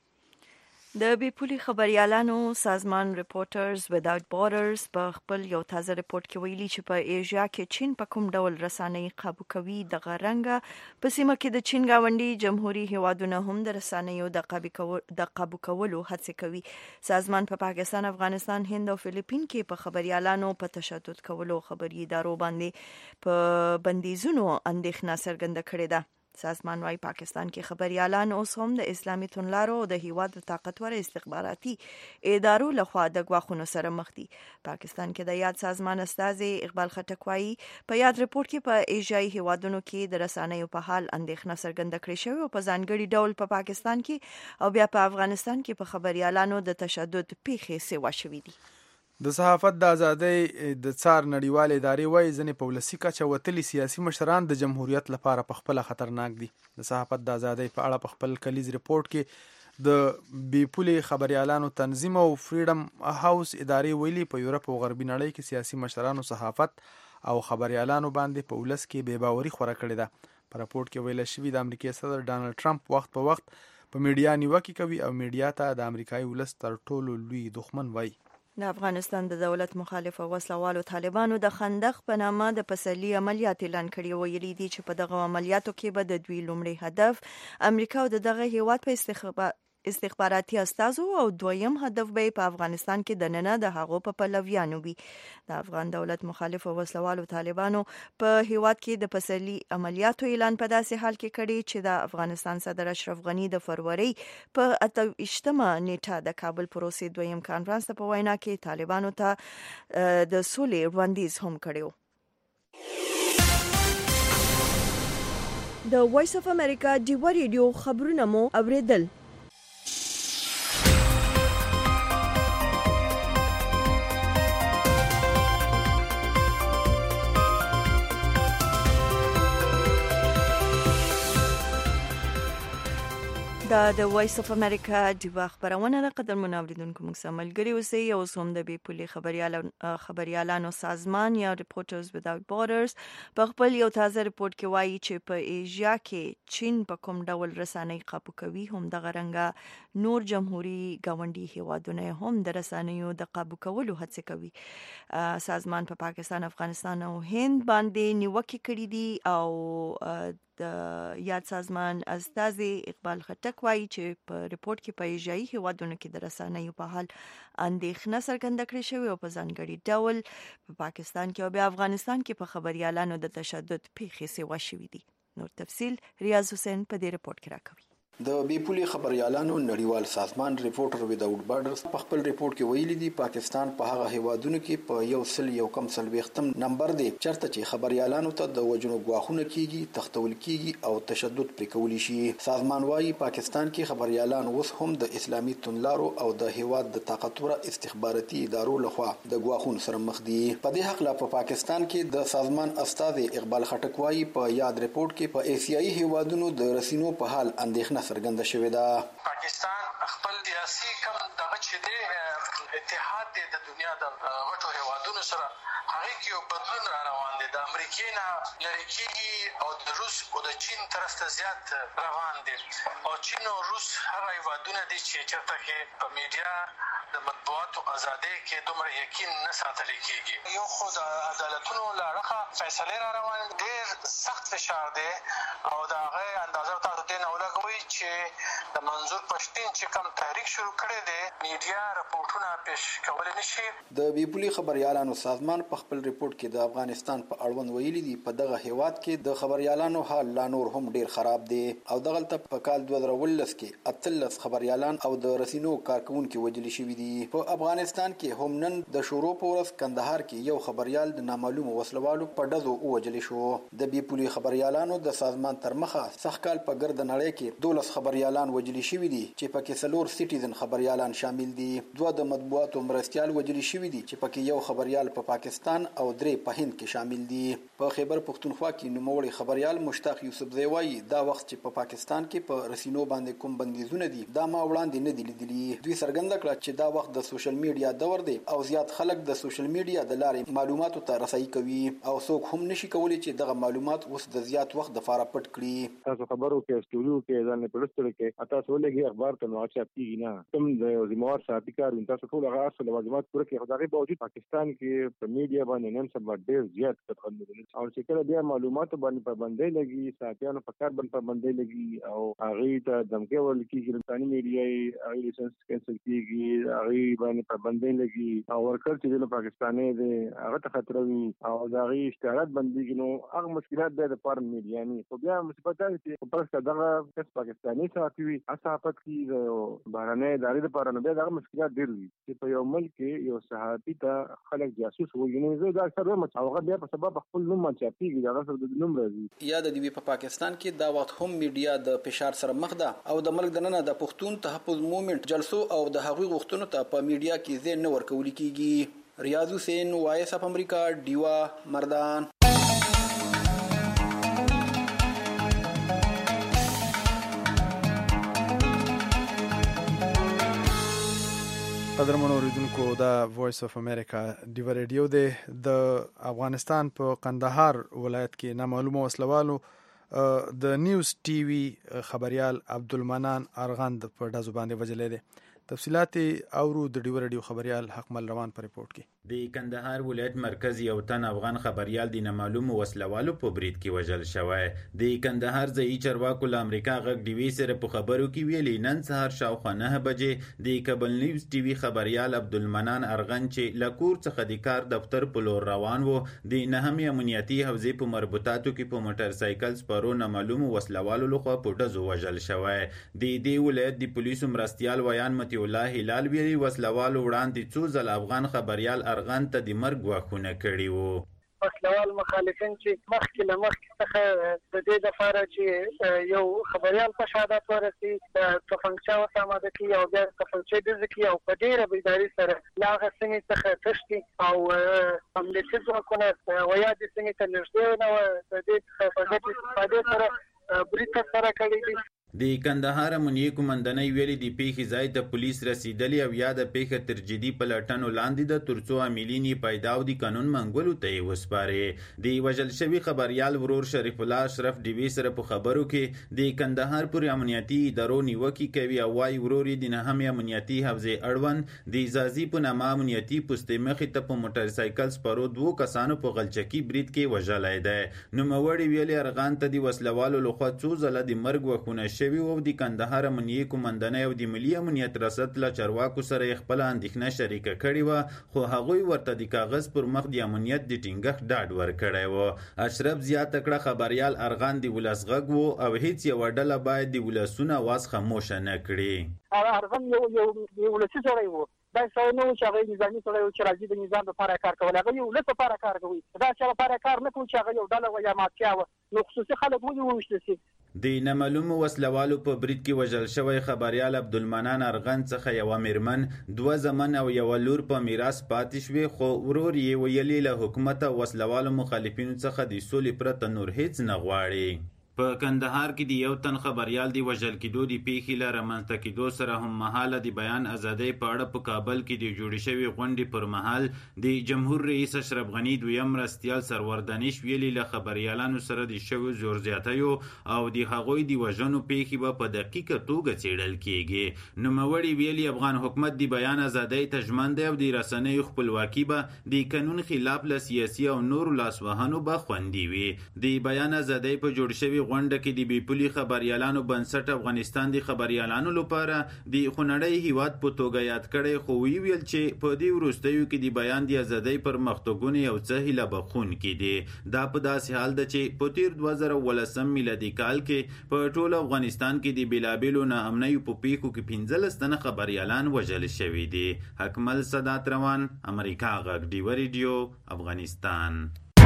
د بې پولي خبریالانو سازمان ریپورټرز وداوت بارډرز په خپل یو تازه ریپورت کې ویلي چې په ایشیا کې چین په کوم ډول رسانۍ قابو کوي. دغه رنګه په سیمه کې د چین گاونډي جمهوریت هیوادونه هم د رسنیو د قابو کولو هڅه کوي. سازمان په پاکستان، افغانستان، هند او فلیپین کې په خبریالانو په تشدد کولو خبري ادارو باندې په بندیزونو اندېښنه څرګنده کړې ده. سازمان وايي پاکستان کې خبریالان اوس هم د اسلامي توندلارو او د هیواد د طاقتور استخباراتي ادارو لخوا د غواخونو سره مخ دي. پاکستان کې د یاد سازمان استازي اقبال خټک وايي په یاد ریپورت کې په ایشیايي هیوادونو کې د رسنیو په حال اندېښنه څرګنده کړې شوې او په ځانګړي ډول په پاکستان کې او بیا په افغانستان کې په خبریالانو د تشدد پیښې سیوا شوې دي. د صحافت د ازادۍ د څار نړیوال ادارې وايي ځنې په ولسي کچه وتلي سیاسي مشران د جمهوریت لپاره په خپل خطرناک دي. د صحافت د ازادۍ په اړه په خپل کلیز ریپورت کې د بې پولي خبریالانو تنظیم او فریډم هاوس ادارې ویلي په یورپ او غربي نړۍ کې سیاسي مشرانو صحافت او خبریالانو باندې په ولس کې بې باوري خوره کړې ده. په راپورټ کې ویل شوي د امریکای صدر ډانلډ ټرمپ وخت په وخت په میډیا نیوکې کوي او میډیا ته د امریکایي ولس تر ټولو لوی دښمن وایي. د افغانستان د دولت مخالف وسلوالو طالبانو د خندق په نامه د پسرلي عملیات اعلان کړي. ویلي دي چې په دغه عملیاتو کې به د دوی لومړی هدف امریکا او دغه هیواد په استخباراتي استازو او دویم هدف به په افغانستان کې د ننه د هغو په پلویانو وي. د افغان دولت مخالف او وسلوالو طالبانو په هیواد کې د پسرلي عملیاتو اعلان په داسې حال کې کړي چې د افغانستان صدر اشرف غنی د فروری په 28مه نیټه د کابل پروسې دویم کانفرنس په وینا کې طالبانو ته د سولې وړاندیز هم کړی. د وایس اف امریکا ډیوا ریډیو خبرونه مو اوریدل. د وایس اف امریکا ډیوا خبرونه د قدرمن اوریدونکو موږ سره ملګري اوسئ. او هم د بې پولې خبريالانو سازمان یا ریپورټرز وداوت بارډرز په خپل یو تازه ریپورت کې وایي چې په ایشیا کې چین په کوم ډول رسنۍ قابو کوي، هم دغه رنګه نور جمهوریت ګاونډي هیوادونه هم د رسنیو د قابو کولو هڅه کوي. سازمان په پاکستان، افغانستان او هند باندې نیوکې کړې دي او د یاد سازمان استازي اقبال خټک وایي چې په ریپورت کې په ایشیايي هیوادونو کې د رسنیو په حال اندېښنه څرګنده کړې شوې او په ځانګړي ډول په پاکستان کې او بیا افغانستان کې په خبريالانو د تشدد پیښې سیوا شوې دي. نور تفصیل ریاض حسین په دې ریپورت کې راکوي. د بیپولي خبريالانو نړیوال سازمان ریپورټر وداوت بارډرز په خپل ریپورت کې ویلي دي پاکستان په هغه هیوادونو کې په 1.1 نمبر دی چرته چې خبريالانو ته د وجنو غواخونه کیږي، تختول کیږي او تشدد پرې شي. سازمان وايي پاکستان کې خبريالان اوس هم د اسلامي تنلارو او د هیواد د طاقتور استخباراتي ادارو لخوا د غواخون سره مخ دي. په دې حق لا په پاکستان کې د سازمان استاد اقبال خټک وايي په یاد ریپورت کې په ایشیايي هیوادونو د رسینو په حال اندېښنه څرګنده شوې ده. پاکستان خپل سیاسي کم دغه چې دی اتحاد دی د دنیا د غټو هیوادونو سره هغه کې یو بدلون را روان دی. د امریکای نه لرې کېږي او د روس او د چین طرف ته زیات روان دي او چین او روس هغه هیوادونه دي چې چېرته کې په میډیا د مطبوعاتو ازادۍ کې دومره یقین نه ساتل کېږي. یو خو د عدالتونو له اړخه فیصلې را روان ډېر سخت فشار دی او د هغه اندازه تاسو دې نه ولګوئ چې د منظور پښتین چې کوم تحریک شروع کړی دی میډیا رپورټونه پیش کولی نشي. د بیپولي خبريالانو سازمان په خپل ریپورت کې د افغانستان په اړوند ویلي دي په دغه هیواد کې د خبريالانو حال لا نور هم ډیر خراب دی او دغلته په کال 2019 کې 13 خبريالان او د رسینو کارکونکو وجل شوي دي. په افغانستان کې هم نن د شورو په ورځ کندهار کې یو خبريال د نامعلومو وسلوالو په ډزو وجل شو. د بیپولي خبريالانو د سازمان تر مخه سخکال په ګرد نړۍ کې 12 خبريالان وجل شوي دي چې پکې څلور سټیزن خبريالان شامل دي. دوه د مطبوعاتو مرستيال وجل شوي دي چې پکې یو خبريال په پاکستان او درې په هند کې شامل دي. په خیبر پختونخوا کې نوموړی خبريال مشتاق یوسفزی وایي دا وخت چې په پاکستان کې په رسینو باندې کوم بندیزونه دي دا ما وړاندې نه دي لیدلي. دوی څرګنده کړه چې دا وخت د سوشل میډیا دور دی او زیات خلک د سوشل میډیا د لارې معلوماتو ته رسایي کوي او څوک هم نشي کولی چې دغه معلومات اوس د زیات وخت د فاره پټ کړي. تاسو خبرو کې سټوډیو کې ځان په لستړ کې تاسو ولګي اخبار ته نو اچھا پیږي نه کوم د زموږ صحافي کار تاسو ټول هغه اصل لوازمات پوره کې خدای باوجود پاکستان کې په میډیا باندې نن سبا ډېر زیات تدخل او چې کله بیا معلومات باندې پابندۍ لګي صحافیانو په کار باندې پابندۍ لګي او هغه ته دمکې ورل کېږي افغاني میډیا هغه لیسنس کینسل کېږي هغه باندې پابندۍ لګي او ورکر چې د پاکستاني دی هغه ته خطر وي او دا غي اشتراک بنديږي نو هغه مشکلات د پاره میډیا نه خو بیا مصیبت دی چې پرسته دغه پاکستاني صحافي وي صحافت کې بهرنۍ ادارې لپاره نه دغه مشکلات ډېر وي چې په یو ملک کې یو صحافي ته خلک جاسوس وایي نو زه دا اکثر وایم چې هغه بیا په سبب خپل نوم چاپیږي دا سره د نوم راځي. یا د دې په پاکستان کې دا وخت هم میډیا د فشار سره مخ ده او د ملک دننه د پښتون تحفظ موومېنټ جلسو او د هغوی غوښتنو ته په میډیا کې ځای نه ورکول کیږي. ریاض حسین وایس اف امریکا ډیوا مردان. قدرمن اوریدونکو دا وایس اف امریکا ډیوا ریډیو دی. د افغانستان په قندهار ولایت کې نامعلومه وسلوالو د نیوز ټي وي خبريال عبدالمنان ارغند په ډزو باندې وجلې دي. تفصيلات اورو د ډیوا ریډیو خبريال حقمل روان پر ریپورت کې. د کندهار ولایت مرکز یو تن افغان خبريال د نامعلومو وسلوالو په برید کې وژل شوی. د کندهار ځایي چارواکو له امریکا غږ ټي وي سره په خبرو کې ویلي نن سهار شاوخوا 9 بجې د کابل نیوز ټي وي خبريال عبدالمنان ارغن چې له کور څخه د کار دفتر په لور روان و د نهمې امنیتي حوزې په مربوطاتو کې په موټر سایکل سپارو نامعلومو وسلوالو لخوا په ډزو وژل شوی. د دې ولایت د پولیسو مرستیال ویان مطیع الله هلال ویلي وسلوالو وړاندې څو ځله افغان خبريال ارغن ته د مرګ واخونه کړي وو. وسلوال مخالفین چې مخکې له مخکې څخه د دې لپاره چې یو خبريال په شهادت ورسي تفنګچا ورته آماده کړي او بیا تفنګچې ډز کړي او په ډېره بیداري سره له هغه سیمې څخه تښتي او امنیتي ځواکونه ویا د سیمې ته نږدې نه وه د دې څخه په ګټې استفادې سره برید ترسره کړی دی. د کندهار امنیه قومندانۍ ویلي د پیښې ځای ته پولیس رسیدلی او یا د پیښه تر جدي پلټنو لاندې ده ترڅو عاملین یې پیدا او د قانون منګولو ته یې وسپاري. د وژل شوي خبريال ورور شریف الله اشرف ډیوي سره په خبرو کې د کندهار پورې امنیتي ادارو نیوکې کوي او وایي ورور یې د نهمې امنیتي حوزې اړوند د ځاځي په نامه امنیتي پوستې مخې ته په موټر سایکل سپارو 2 کسانو په غلچکي برید کې وژلی دی. نوموړي ویلي ارغان ته د وسلوالو لخوا څو ځله د مرګ وخونه شوي او د کندهار امنیه قومندانۍ او د ملي امنیت ریاست له چارواکو سره خپل اندېښنه شریکه کړې وه خو هغوی ورته د کاغذ پر مخ د امنیت د ټینګښت ډاډ ورکړی و. اشرف زیاته کړه خبريال ارغان د ولس غږ و او هیڅ یوه ډله باید د ولسونه اواز خاموشه نه کړي. ارغان یو ولسي سړی و دا سړی نه و چې هغه نظامي سړی و چې راځي د نظام لپاره کار کول هغه یو ولس لپاره کار کوي دا چې لپاره کار نه کوي چې هغه یو ډله وه یا مافیا وه نو خصوصي خلک ولې وویشتل شي. د نامعلومو وسلوالو په برید کې وژل شوی خبريال عبدالمنان ارغن څخه یوه میرمن 2 زمن او یوه لور په میراث پاتې شوې خو ورور یې ویلي له حکومت او وسلوالو مخالفینو څخه د سولې پرته نور هیڅ نه غواړي. په کندهار کې د یو تن خبريال د وژل کېدو د پیښې له رامنځته کېدو سره هم مهاله د بیان ازادۍ په اړه په کابل کې د جوړې شوې غونډې پر مهال د جمهور رئیس اشرف غني دویم مرستیال سرور دانش ویلي له خبريالانو سره د شویو زور زیاتیو او د هغوی د وژنو پیښې به په دقیقه توګه څېړل کېږي. نوموړي ویلي افغان حکومت د بیان ازادۍ ته ژمن دی او د رسنیو خپلواکي به د قانون خلاف له سیاسي او نورو لاسوهنو به خوندي وي. د بیان ازادۍ په جوړ شوي غونډه کې د بیپولي خبريالانو بنسټ افغانستان د خبريالانو لپاره د خونړی هیواد په توګه یاد کړی خو ویل چې په دې وروستیو کې د بیان د ازادۍ پرمختګونه یو څه هیله بخښونکي دي. دا په داسې حال ده چې په تیر 2018 میلادي کال کې په ټول افغانستان کې د بېلابېلو ناامنیو په پیښو کې 15 تنه خبريالان وژل شوي دي. حکمل صدات روان امریکا غږ ډیو ریډیو افغانستان.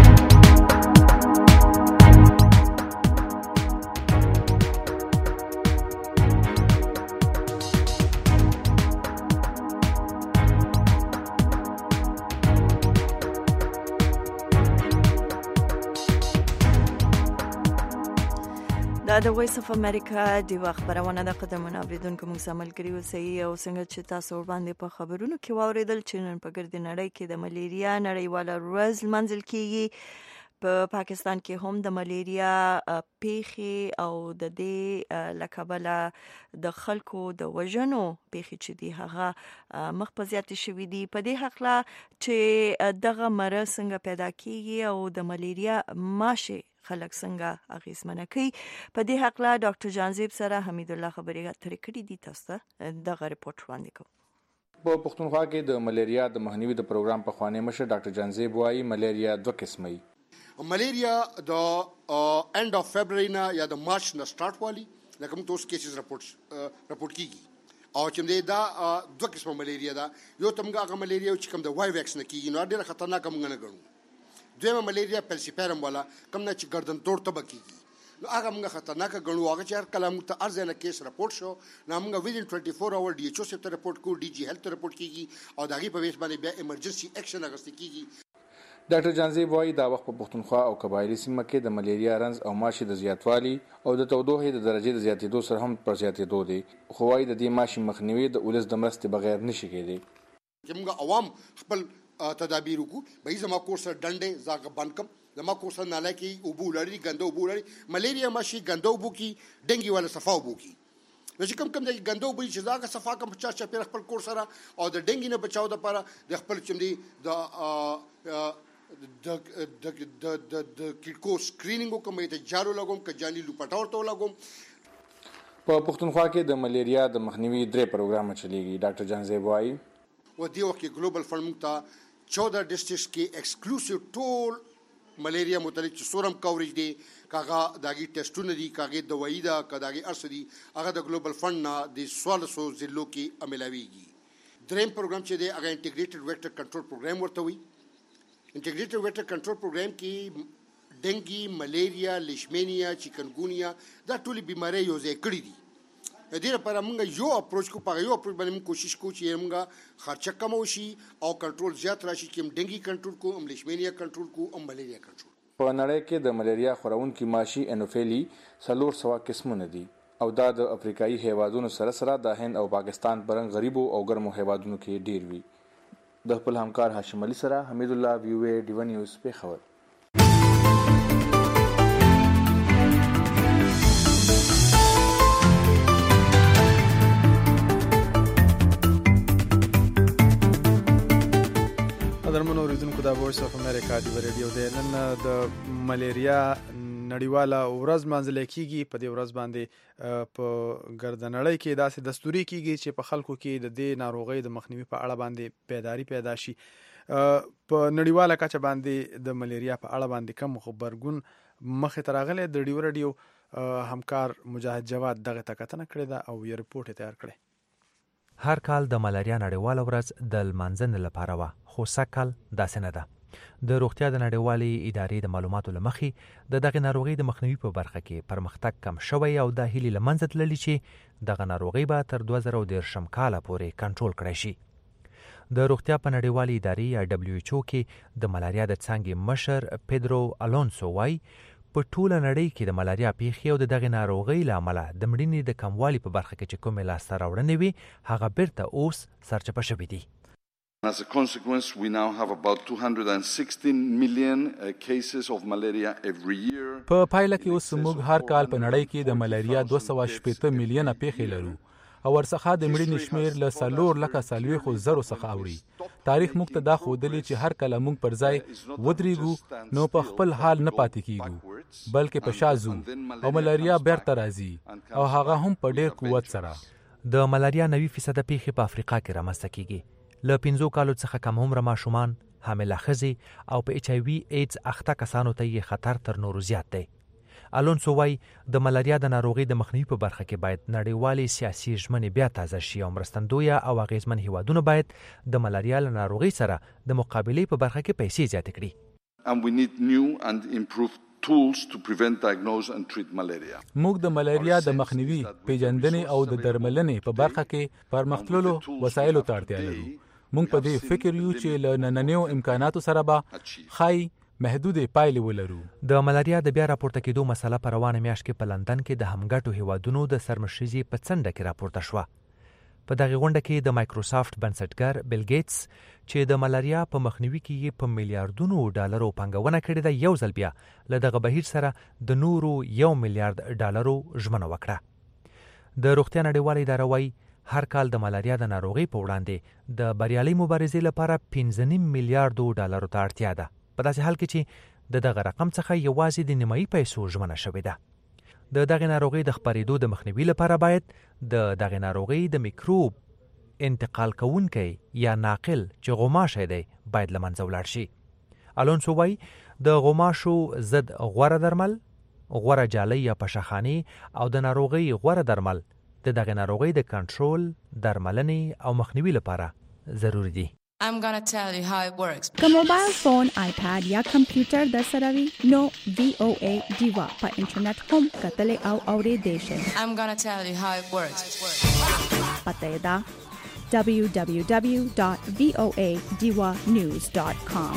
دا د وایس اف امریکا د خبرونه د قدمونو اوریدونکو موږ عمل کړی وسې او څنګه چې تاسو باندې په خبرونو کې واوریدل چې نن په ګرد نړۍ کې د ملیریا نړیواله ورځ منځل کیږي. په پاکستان کې هم د ملیریا پیښې او د دې لکبله د خلکو د وژنو پیښې چې دی هغه مخ په زیاتې شوي دي. په دې حق لا چې دغه مرض څنګه پیدا کیږي او د ملیریا ماشه خلک څنګه اغیزمنه کوي په دې حق لا ډاکټر جانزیب سره حمید الله خبرې اترې کړې دي. تاسو دغه رپورت وړاندې کوم. په پښتونخوا کې د ملیریا د مخنیوي د پروګرام په خوانی مشر ډاکټر جانزیب وایي ملیریا 2 قسمه وي. ملیریا د اند اف فبراير نه یا د مارچ نه سٹارټ والی لکه موږ اوس کیسز رپورټ کیږي او چې دا 2 قسمه ملیریا دا یو تمګه هغه ملیریا چې کوم د وای ویکس نه کیږي نو ډیره خطرناک موږ نه ګڼو. دویمه ملیریا پلسیپیرم والا کوم نه چې ګردن توړ ته بکیږي نو هغه موږ خطرناک ګڼو. هغه چې هر کله موږ ته ارزنه کیس رپورټ شو نو موږ ویدین 24 اور ډي ایچ او سره رپورټ کو ډي جی هیلث رپورټ کیږي او دغه په ویس باندې بیا ایمرجنسي اکشن اغستې کیږي. ډاکټر جانزیب وایي دا وخت په پښتونخوا او قبایلی سیمه کې د ملیریا رنځ او ماشي د زیاتوالي او د تودوخې د درجې د زیاتېدو سره هم پر زیاتېدو دي خو وایي د دې ماشي مخنیوي د ولس د مرستې بغیر نشي کېدی. موږ عوام خپل تدابیر وکړو به زما کورس ډنډې زاګ بانکم زما کورس نه لکه او بولاري ګندو بولاري ملیریا ماشي ګندو بو کی ډنګي ولا صفاو بو کی چې کم د ګندو بوی چې زاګه صفا کم چا پیر خپل کور سره او د ډنګي نه بچاو د لپاره د خپل چمدي د کیټکو سکرینینګ کوم ته جارو لګوم ک جالي لوپټاور ته لګوم. په پښتونخوا کې د ملیریا د مخنیوي 3 پروګرام چلیږي. ډاکټر جانزیب وایي و دی وخت کې ګلوبل فند موږ ته 14 ډسټرکټس کې ایکسکلوسیو ټول ملیریا متعلق چې سورم کوریج دی کاغه داګي ټیسټونه دي کاغه دوايي دا کداګي ارس دي هغه د ګلوبل فند نه د 1600 ضلعو کې عملاويږي. دریم پروګرام چې دی هغه انټیګریټډ ویکټر کنټرول پروګرام ورته وي. انټیګریټډ ویکټر کنټرول پروګرام کې ډنګي ملیریا لیشمینیا چیکنګونیا دا ټولې بیماری یو ځای کړې دي. د دې لپاره موږ یو اپروچ کو په یو اپروچ باندې موږ کوشش کوو چې موږ خرچه کم وشي او کنټرول زیات راشي چې ډنګي کنټرول کو لیشمینیا کنټرول کو او ملیریا کنټرول. په نړۍ کې د ملیریا خورونکي ماشي انوفیلی 400 قسمونه دي او دا د افریقایي هیوادونو سره د هند او پاکستان پرنګ غریبو او ګرمو هیوادونو کې ډیر وي. د خپل همکار هاشم علي سره حمید الله وی او ای ډیو نیوز په خبر. درمنو اوریدونکو د وایس اف امریکا دی ریډیو دی. نن د ملیریا نړیواله ورځ منځل کیږي. په دې ورځ باندې په ګردنړۍ کې داسې دستوري کیږي چې په خلکو کې د دې ناروغۍ د مخنیوي په اړه باندې بیداری پیدا شي. په نړیواله کچه باندې د ملیریا په اړه باندې کوم خبرګون مخې ته راغلی. د ډیو ریډیو همکار مجاهد جواد دغه تکتنه کړې ده او یو ریپورت تیار کړی. هر کال د ملاریا نړیواله ورځ د لمانځنې لپاره وه، خو سږکال داسې نه ده. د روغتیا د نړیوالې ادارې د معلوماتو له مخې د دغې ناروغۍ د مخنیوي په برخه کې پرمختګ کم شوی او دا هیلې له منځه تللي چې دغه ناروغۍ به تر 2030 کاله پورې کنټرول کړی شي. د روغتیا په نړیوالې ادارې یا WHO کې د ملاریا د څانګې مشر پیدرو الونسو وایي په ټوله نړۍ کې د ملاریا پیښې او د دغې ناروغۍ له امله د مړینې د کموالي په برخه کې چې کومې لاسته راوړنې وي هغه بیرته اوس سرچپه شوي دي. As a consequence, we now have about 216 million cases of malaria every year. په پایله کې اوس موږ هر کال په نړۍ کې د ملاریا 280 میلیونه پیښې لرو او ورڅخه د مړینې شمیر له 4,40,000 څخه اوړي. تاریخ موږ ته دا ښودلي چې هر کله موږ پر ځای ودرېږو نو په خپل حال نه پاتې کیږو بلکې په شا ځو او ملاریا بیرته راځي او هغه هم په ډېر قوت سره. د ملاریا 90% پیښې په افریقا کې رامنځته کیږي. له 15 کالو څخه کم عمره ماشومان، حامله ښځې او په HIV ایډز اخته کسانو ته یې خطر تر نورو زیات دی. الونسو وایي د ملاریا د ناروغۍ د مخنیوي په برخه کې باید نړیوالې سیاسي ژمنې بیا تازه شي او مرستندویه او اغیزمن هیوادونه باید د ملاریا له ناروغۍ سره د مقابلې په برخه کې پیسې زیاتې کړي. And we need new and improved tools to prevent, diagnose and treat malaria. موږ د ملاریا د مخنیوي، پیژندنې او د درملنې په برخه کې پرمختللو وسایلو ته اړتیا لرو. موږ په دې فکر یو چې له نننیو امکاناتو سره به خای محدودې پایلې ولرو. د ملاریا د بیا راپورته کېدو مسله په روانه میاشت کې په لندن کې د همګټو هیوادونو د سرمشري په څنډه کې راپورته شوه. په دغه غونډه کې د مایکروسافت بنسټګر بیل ګیټس چې د ملاریا په مخنیوي کې یې په میلیارډونو ډالرو پانګونه کړې ده یو ځل بیا له دغه بهیر سره د نورو 1 میلیارډ ډالرو ژمنه وکړه. د روغتیا نړیواله اداره وایي هر کال د ملاریا د ناروغۍ په وړاندې د بریالۍ مبارزې لپاره 15 میلیارډو ډالرو ته اړتیا ده، په داسې حال کې چې دغه رقم څخه یوازې د نیمایي پیسو ژمنه شوې ده. د دغه ناروغۍ د خپرېدو د مخنیوي لپاره باید د دغه ناروغۍ د میکروب انتقال کوونکی یا ناقل چې غوماشی دی باید له منځه ولاړ شي. الونسو وایي د غوماشو ضد غوره درمل، غوره جالۍ یا پشخانې او د ناروغۍ غوره درمل د دغه ناروغۍ د کنټرول، درملنې او مخنیوي لپاره ضروری دي. I'm gonna tell you how it works. که موبایل فون، آیپاد یا کمپیوټر در سره وي نو VOA دیوا په انټرنیټ هم کتلې او اورېدلی شئ. I'm gonna tell you how it works. پته یې ده www.voadiwanews.com.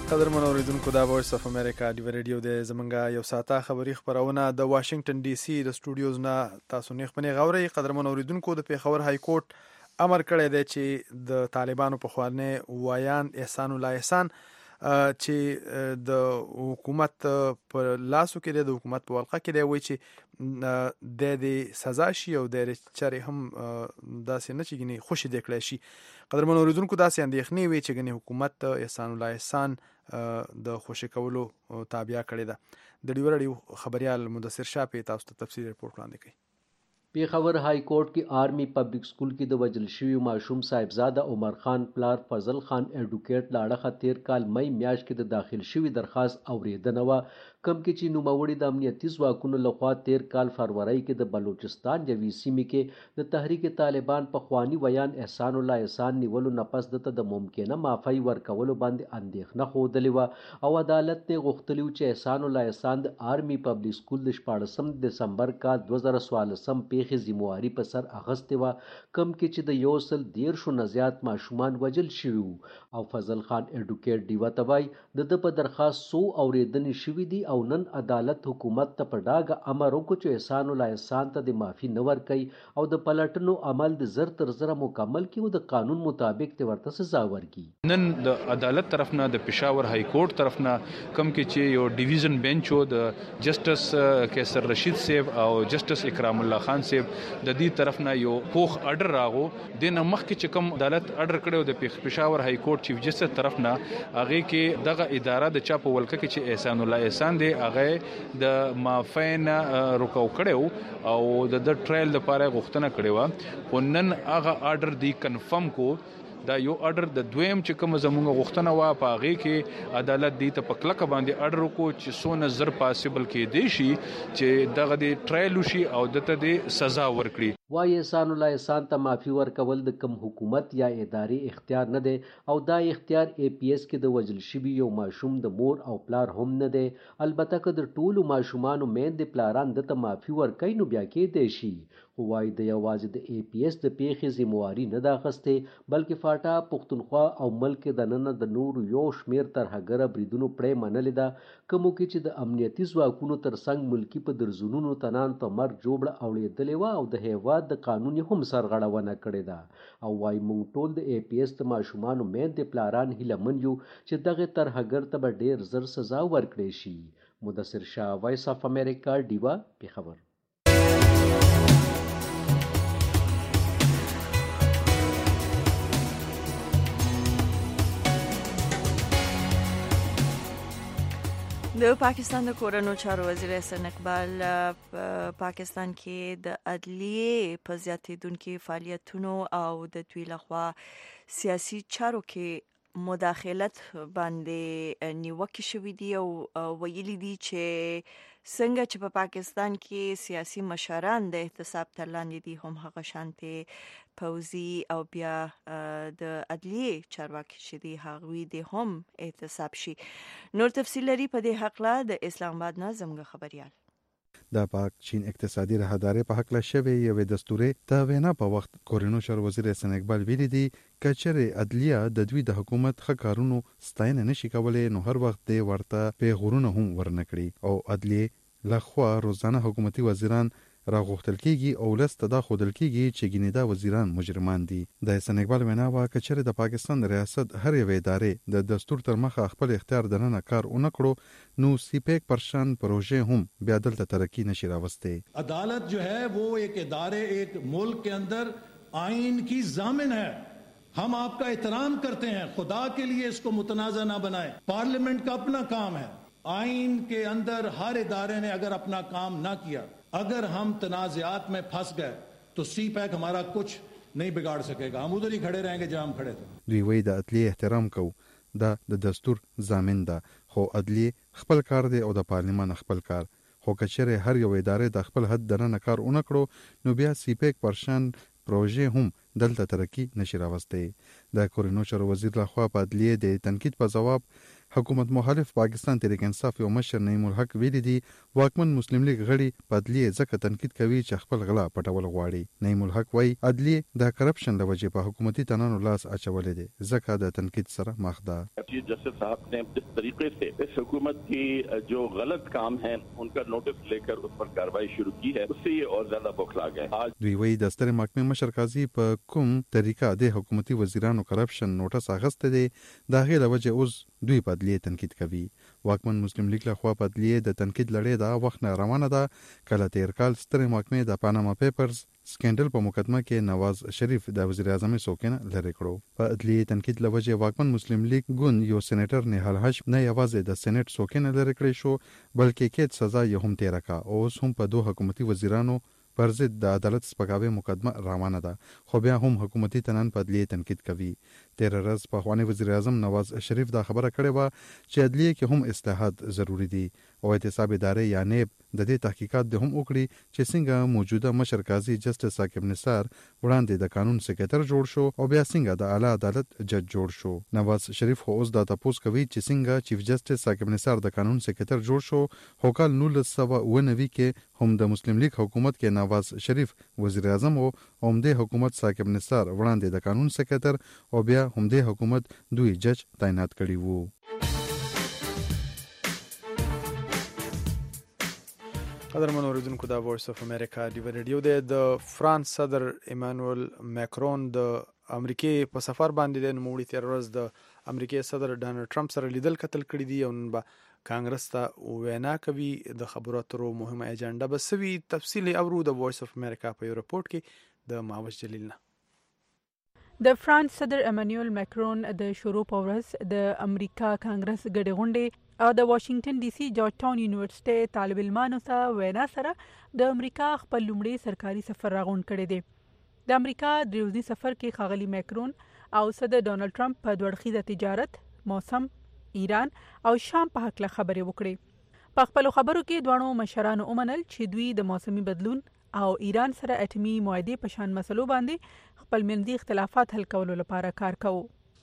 قدرمن اوریدونکو دا وایس اف امریکا دی ریډیو د زمنګا یو ساته خبری خبرونه د واشنگټن ډي سي د سټوډیوز نه تاسو نه خپنه غوري. قدرمن اوریدونکو د پیښور های کورټ امر کړی دی چې د طالبانو په خوانه وایان احسان الله احسان چې د حکومت په لاسو کې د حکومت په ولقه کې دی وایي چې د سزا شي او د چاري هم داسې نه چېږي خوشي دی کړی شي. قدرمن اوریدونکو داسې اندېښنې وي چې ګنې حکومت احسان الله احسان د خوشي کولو تابع کړی ده. د ډیوړ خبريال مدثر شاه تاسو ته تفصیل رپورټ وړاندې کوي. پیښور های کورټ کې آرمی پبلک سکول کې د وجل شوی معصوم صاحبزاده عمر خان پلار فضل خان ایډوکیټ لاړه 13 کال مئی میاشت کې د داخل شوی درخواست اوریدنه وا کم کې چې نوموړي د امنیتي ځواکونو لخوا 13 کال فروری کې د بلوچستان یوې سیمې کې د تحریک طالبان په خواني ویان احسان الله احسان نیولو نه پس د ممکنه معافی ورکولو باندې اندېښنه خوده لیوه او عدالت ته غوښتلی چې احسان الله احسان د آرمی پبلک سکول د 14 دسمبر کال 2014 پیښې ذمہواری په سر اغستې وه کم کې چې د 110 نه زیات ماشومان وجل شوي او فضل خان ایډوکیټ ډیوه ته وایي د په درخواست سو اوریدنې شوي دي او نن عدالت حکومت ته په ډاګه امر وکړ چې احسان الله احسان ته د معافي نه ورکوي او د پلټنو عمل د زر تر زره مکمل کړي او د قانون مطابق ته ورته سزا ورکړي. نن د عدالت طرف نه د پېښور های کورټ طرف نه کم کې چې یو ډیویژن بنچ او د جسټس کیسر رشید صاحب او جسټس اکرام الله خان صاحب د دې طرف نه یو پوخ اډر راغو د نمخ کې چې کوم عدالت اډر کړو د پېښور های کورټ چیف جسټس طرف نه هغه کې دغه اداره د چا په ولکه کې چې احسان الله احسان هغه د مافین رکو کړو او د ټرایل لپاره غوښتنه کړې و خو نن هغه آرډر دی کنفرم کو دا یو آرډر د دویم چې کوم زموږ غوښتنه و په هغه کې عدالت دی ته پکلک باندې آرډر کو چې سو نظر پاسبل کې دی شي چې دغه دی ټرایل شي او دته دی سزا ورکړي. وایي احسان الله احسان ته معافي ورکول د کم حکومت یا ادارې اختیار نه دی او دا اختیار ای پی ایس کې د وجل شوي یو ماشوم د مور او پلار هم نه دی. البته که د ټولو ماشومانو میندې پلاران دته معافي ورکوي نو بیا کېدی شي خو وایي د یوازې د ای پی ایس د پیښې ذمہواري نه ده اخیستې بلکې فاټا پښتونخوا او ملک دننه د نورو یو شمیر ترهګره بریدونو پړې منلې ده کومو کې چې د امنیتي ځواکونو ترڅنګ ملکي په درزونونو تنان په مرګ جوړه اوړېدلې وه او د هیواد د قانون هم سرغړونه کړې ده او وايي موږ ټول د ای پی ایس د ماشومانو میندې پلاران هیلهمن یو چې دغه ترهګر ته به ډېر زر سزا ورکړې شي. مدثر شاه وایس اف امریکا ډیوا پیښور. د پاکستان د کورنو چارو وزیر احسان اقبال پاکستان کې د عدلیې په زیاتېدونکو فعالیتونو او د دوی لخوا سیاسي چارو کې مداخلت باندې نیوکه شوې دي او ویلي دي چې څنګه چې په پاکستان کې سیاسي مشران د احتساب تر لاندې دي هم هغه شانتي پوزي او بیا د عدلیې چارواکي چې دي هغوی د هم احتساب شي. نور تفصیل لري په دې حق لا د اسلام آباد نه زموږ خبريال. د پاک چین اقتصادي راهداري په حق لا شوی یو دستوري ته وینا په وخت کورینو شر وزیر احسان اقبال ویلي دي کچره عدلیه د دوی د حکومت خکارونو ستاینه نشي کولای نو هر وخت د ورته په غورونه هم ورنکړي او عدلیه لخوا روزانه حکومتي وزیران راغوښتل کیږي او لسته دا خودل کیږي چې ګینیدا وزیران مجرمان دي. د احسان اقبال وینا وا کچره د پاکستان ریاست هر یو ادارې د دستور تر مخه خپل اختیار دننه کار اونکړو نو سیپیک پرشان پروژه هم بیا دلته ترقی نشي راوسته. عدالت جو ہے وہ ایک ادارے ایک ملک کے اندر آئین کی ضامن ہے. ہم آپ کا احترام کرتے ہیں خدا کے لیے اس کو متنازع نہ بنائیں. پارلیمنٹ کا اپنا کام ہے. آئین کے اندر ہر ادارے نے اگر اپنا کام نہ کیا اگر ہم تنازعات میں پھنس گئے تو سی پیک ہمارا کچھ نہیں بگاڑ سکے گا. ہم ادھر ہی کھڑے رہیں گے جہاں ہم کھڑے تھے. دوی وایي د عدلیې احترام کو دا د دستور ضامن ده خو عدلیې خپل کار دی او د پارلیمان خپل کار خو کچره هر یو ادارې د خپل حد دننه کار اونکړو نو بیا سی پیک پرشان پروژه هم دلته ترقی نشي راوسته. د کورینو چارو وزیر لخوا په عدلیې د تنقید په جواب حکومت مخالف پاکستان تحریک انصاف یو مشر نعیم الحق ویلي دي واکمن مسلم لیگ غړي په عدلیې ځکه تنقید کوي چې خپل غلا پټول غواړي. نعیم الحق وایي عدلیې د کرپشن له وجې په حکومتي تنانو لاس اچولې دي ځکه د تنقید سره مخ ده. Justice साहब ने जिस तरीके से इस हुकूमत की जो गलत काम है उनका नोटिस लेकर उस पर कार्रवाई शुरू की है उससे ये और ज्यादा बौखला गए. आज دوی وایي د سترې محکمې مشر قاضي په کوم طریقه د حکومتي وزیرانو کرپشن نوټس اخیسته دی د هغې له وجې اوس دوی په عدلیې تنقید کوي. واکمن مسلم لیگ له خوا په عدلیې د تنقید لړۍ د وخت نه روانه ده کله تیر کال سترې محکمې د پاناما پیپرز سکینډل په مقدمه کې نواز شریف د وزیر اعظم سوکینه لرې کړو. په عدلیې تنقید له وجې واکمن مسلم لیگ ګوند یو سېنیټر نهال هاشم نه یوازې د سېنیټ سوکینه لرې کړی شو بلکې قید سزا یې هم تیره کړه. اوس هم په دوه حکومتي وزیرانو پر ضد د عدالت سپکاوي مقدمه روانه ده خو بیا هم حکومتي تنان په عدلیې تنقید کوي. تیر ورځ پخوانی وزیر اعظم نواز شریف دا خبره کړې وه چې عدلیې کې هم اصلاحات ضروری دي او احتساب ادارې یا نیب د دې تحقیقات د هم وکړي چې څنګه موجوده مشر قاضي جسټس ثاقب نثار وړاندې د قانون سکرټر جوړ شو او بیا څنګه د اعلی عدالت جج جوړ شو. نواز شریف خو اوس دا تپوس کوي چې څنګه چیف جسټس ثاقب نثار د قانون سکرټر جوړ شو خو کال 1999 کې هم د مسلم لیگ حکومت کې نواز شریف وزیر اعظم او همدې حکومت ثاقب نثار وړاندې د قانون سکرټر او بیا همدې حکومت دوی جج تعینات کړي وو. قدرمن اوریدونکو دا وایس اف امریکا دی ریډیو د فرانس صدر ایمانوئل ماکرون د امریکای په سفر باندې د نوموړي تیر ورځ د امریکای صدر ډانلډ ټرمپ سره لیدل کتل کړي دي او نن به کانګرس ته وینا کوي. د خبرو اترو مهمه اجنډا به سوي تفصیلی اورو د وایس اف امریکا په یو رپورت کې د ماوش جلیل نه. د فرانس صدر ایمانوئل ماکرون د شروع په ورځ د امریکا کانګرس ګډې غونډې او د واشنگټن ډي سي جورج ټاون یونیورسيټي طالب علمانو سره وینا سره د امریکا خپل لومړی سرکاري سفر راغونډ کړی دی. د امریکا د ورځني سفر کې ښاغلي ماکرون او صدر ډونالد ټرمپ په دوه اړخیزه تجارت، موسم، ایران او شام په حق له خبرې وکړې. په خپل خبرو کې دوه مشرانو ومنل چې دوی د موسمي بدلون او ایران سره اټومي معاهدې په شان مسلو باندې خپل منځي اختلافات حل کولو لپاره کار کوو.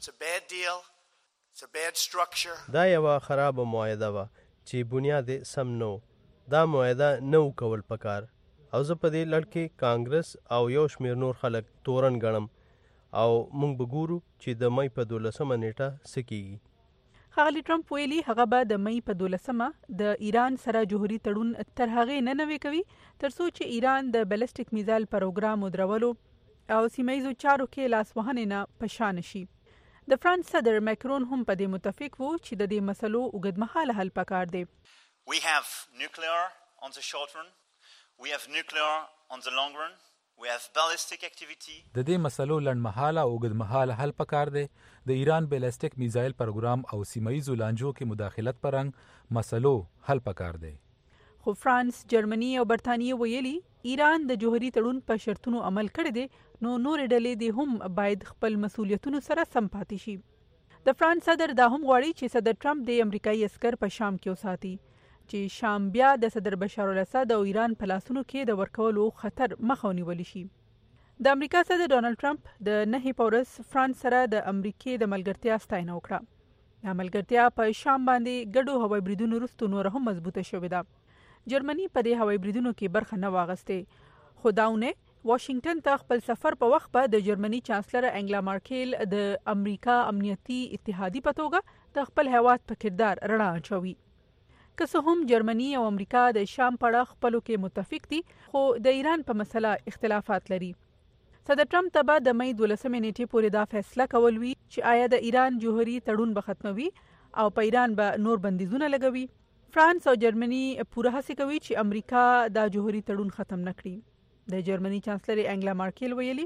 دا یو خراب معاهده و چې بنیاد سم نو. دا معاهده نو کول پکار او زه په دې لړ کې کانګرس او یو شمیر نور خلک تورن غنم او موږ وګورو چې د مې په 12 نیټه سکیږي. ښاغلي ټرمپ ویلي هغه به د مې په 12 د ایران سره جوهري تړون تر هغې نه نوي کوي تر څو چې ایران د بیلسټیک میزایل پروګرام ودرولو او سیمایي چارو کې لاس وهنې نه پشان شي. د فرانس صدر ماکرون هم په دې متفق وو چې د دې مسلو اوږدمهاله حل پکار دی. We have nuclear on the short run. We have nuclear on the long run. We have ballistic activity. د دې مسلو لنډمهاله او اوږدمهاله حل پکار دی. د ایران بیلسټیک میزایل پروګرام او سیمایي لانجو کې مداخلت پرنګ مسلو حل پکار دی. خو فرانس، جرمني او برتانیې ویلي ایران د جوهري تړون په شرطونو عمل کړی دی نو نور ډلې دې هم باید خپل مسولیتونو سره سم پاتې شي. د فرانس صدر دا هم غواړي چې صدر ټرمپ د امریکایي عسکر په شام کې وساتي چې شام بیا د صدر بشار الاسد او ایران په لاسونو کې د ورکولو خطر مخه ونیول شي. د امریکا صدر ډونالد ټرمپ د 9 پورس فرانس سره د امریکای د ملګرتیا ستاینه وکړه. د ملګرتیا په شام باندې ګډو هوایي بریدونو وروسته نور هم مضبوطه شوې ده. جرمني په دې هوایي بریدونو کې برخه نه واغسته. خو داونه واشنگټن ته خپل سفر په وخت به د جرمني چانسلر انګلا مارکیل د امریکا امنیتي اتحادی په توګه د خپل هیواد په کردار رڼا اچوي. که څه هم جرمني او امریکا د شام په اړه خپلو کې متفق دي خو د ایران په مسله اختلافات لري. صدر ټرمپ ته به د مې 12 نیټې پورې دا فیصله کول وي چې آیا د ایران جوهري تړون به ختموي او په ایران به نور بندیزونه لګوي. فرانس او جرمني پوره هڅه کوي چې امریکا دا جوهري تړون ختم نکړي. د جرمني چانسلر انګلا مارکیل ویلي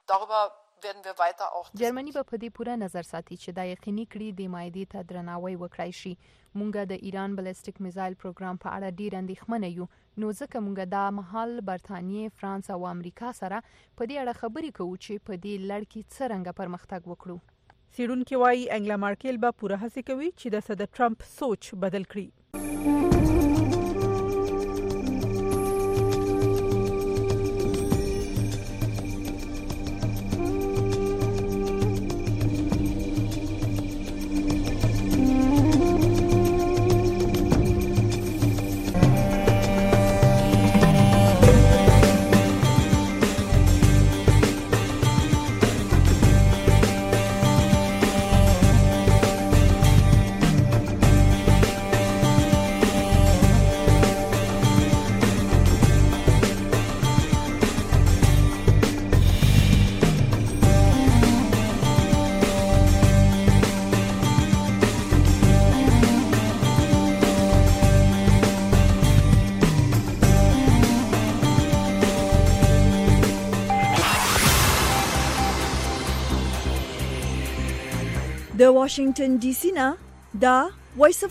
جرمني به په دې پوره نظر ساتي چې دا یقیني کړي د معاهدې ته درناوی وکړای شي. مونږ د ایران بلسټیک میزایل پروګرام په اړه ډیر اندېښمن یو نو ځکه مونږ دا مهال برتانیې، فرانس او امریکا سره په دې اړه خبرې کوو چې په دې لړ کې څرنګه پرمختګ وکړو. سیډونکي وايي انګلا مارکیل به پوره هڅه کوي چې د صدر ټرمپ سوچ بدل کړي. د واشنگټن ډي سي نه دا وایس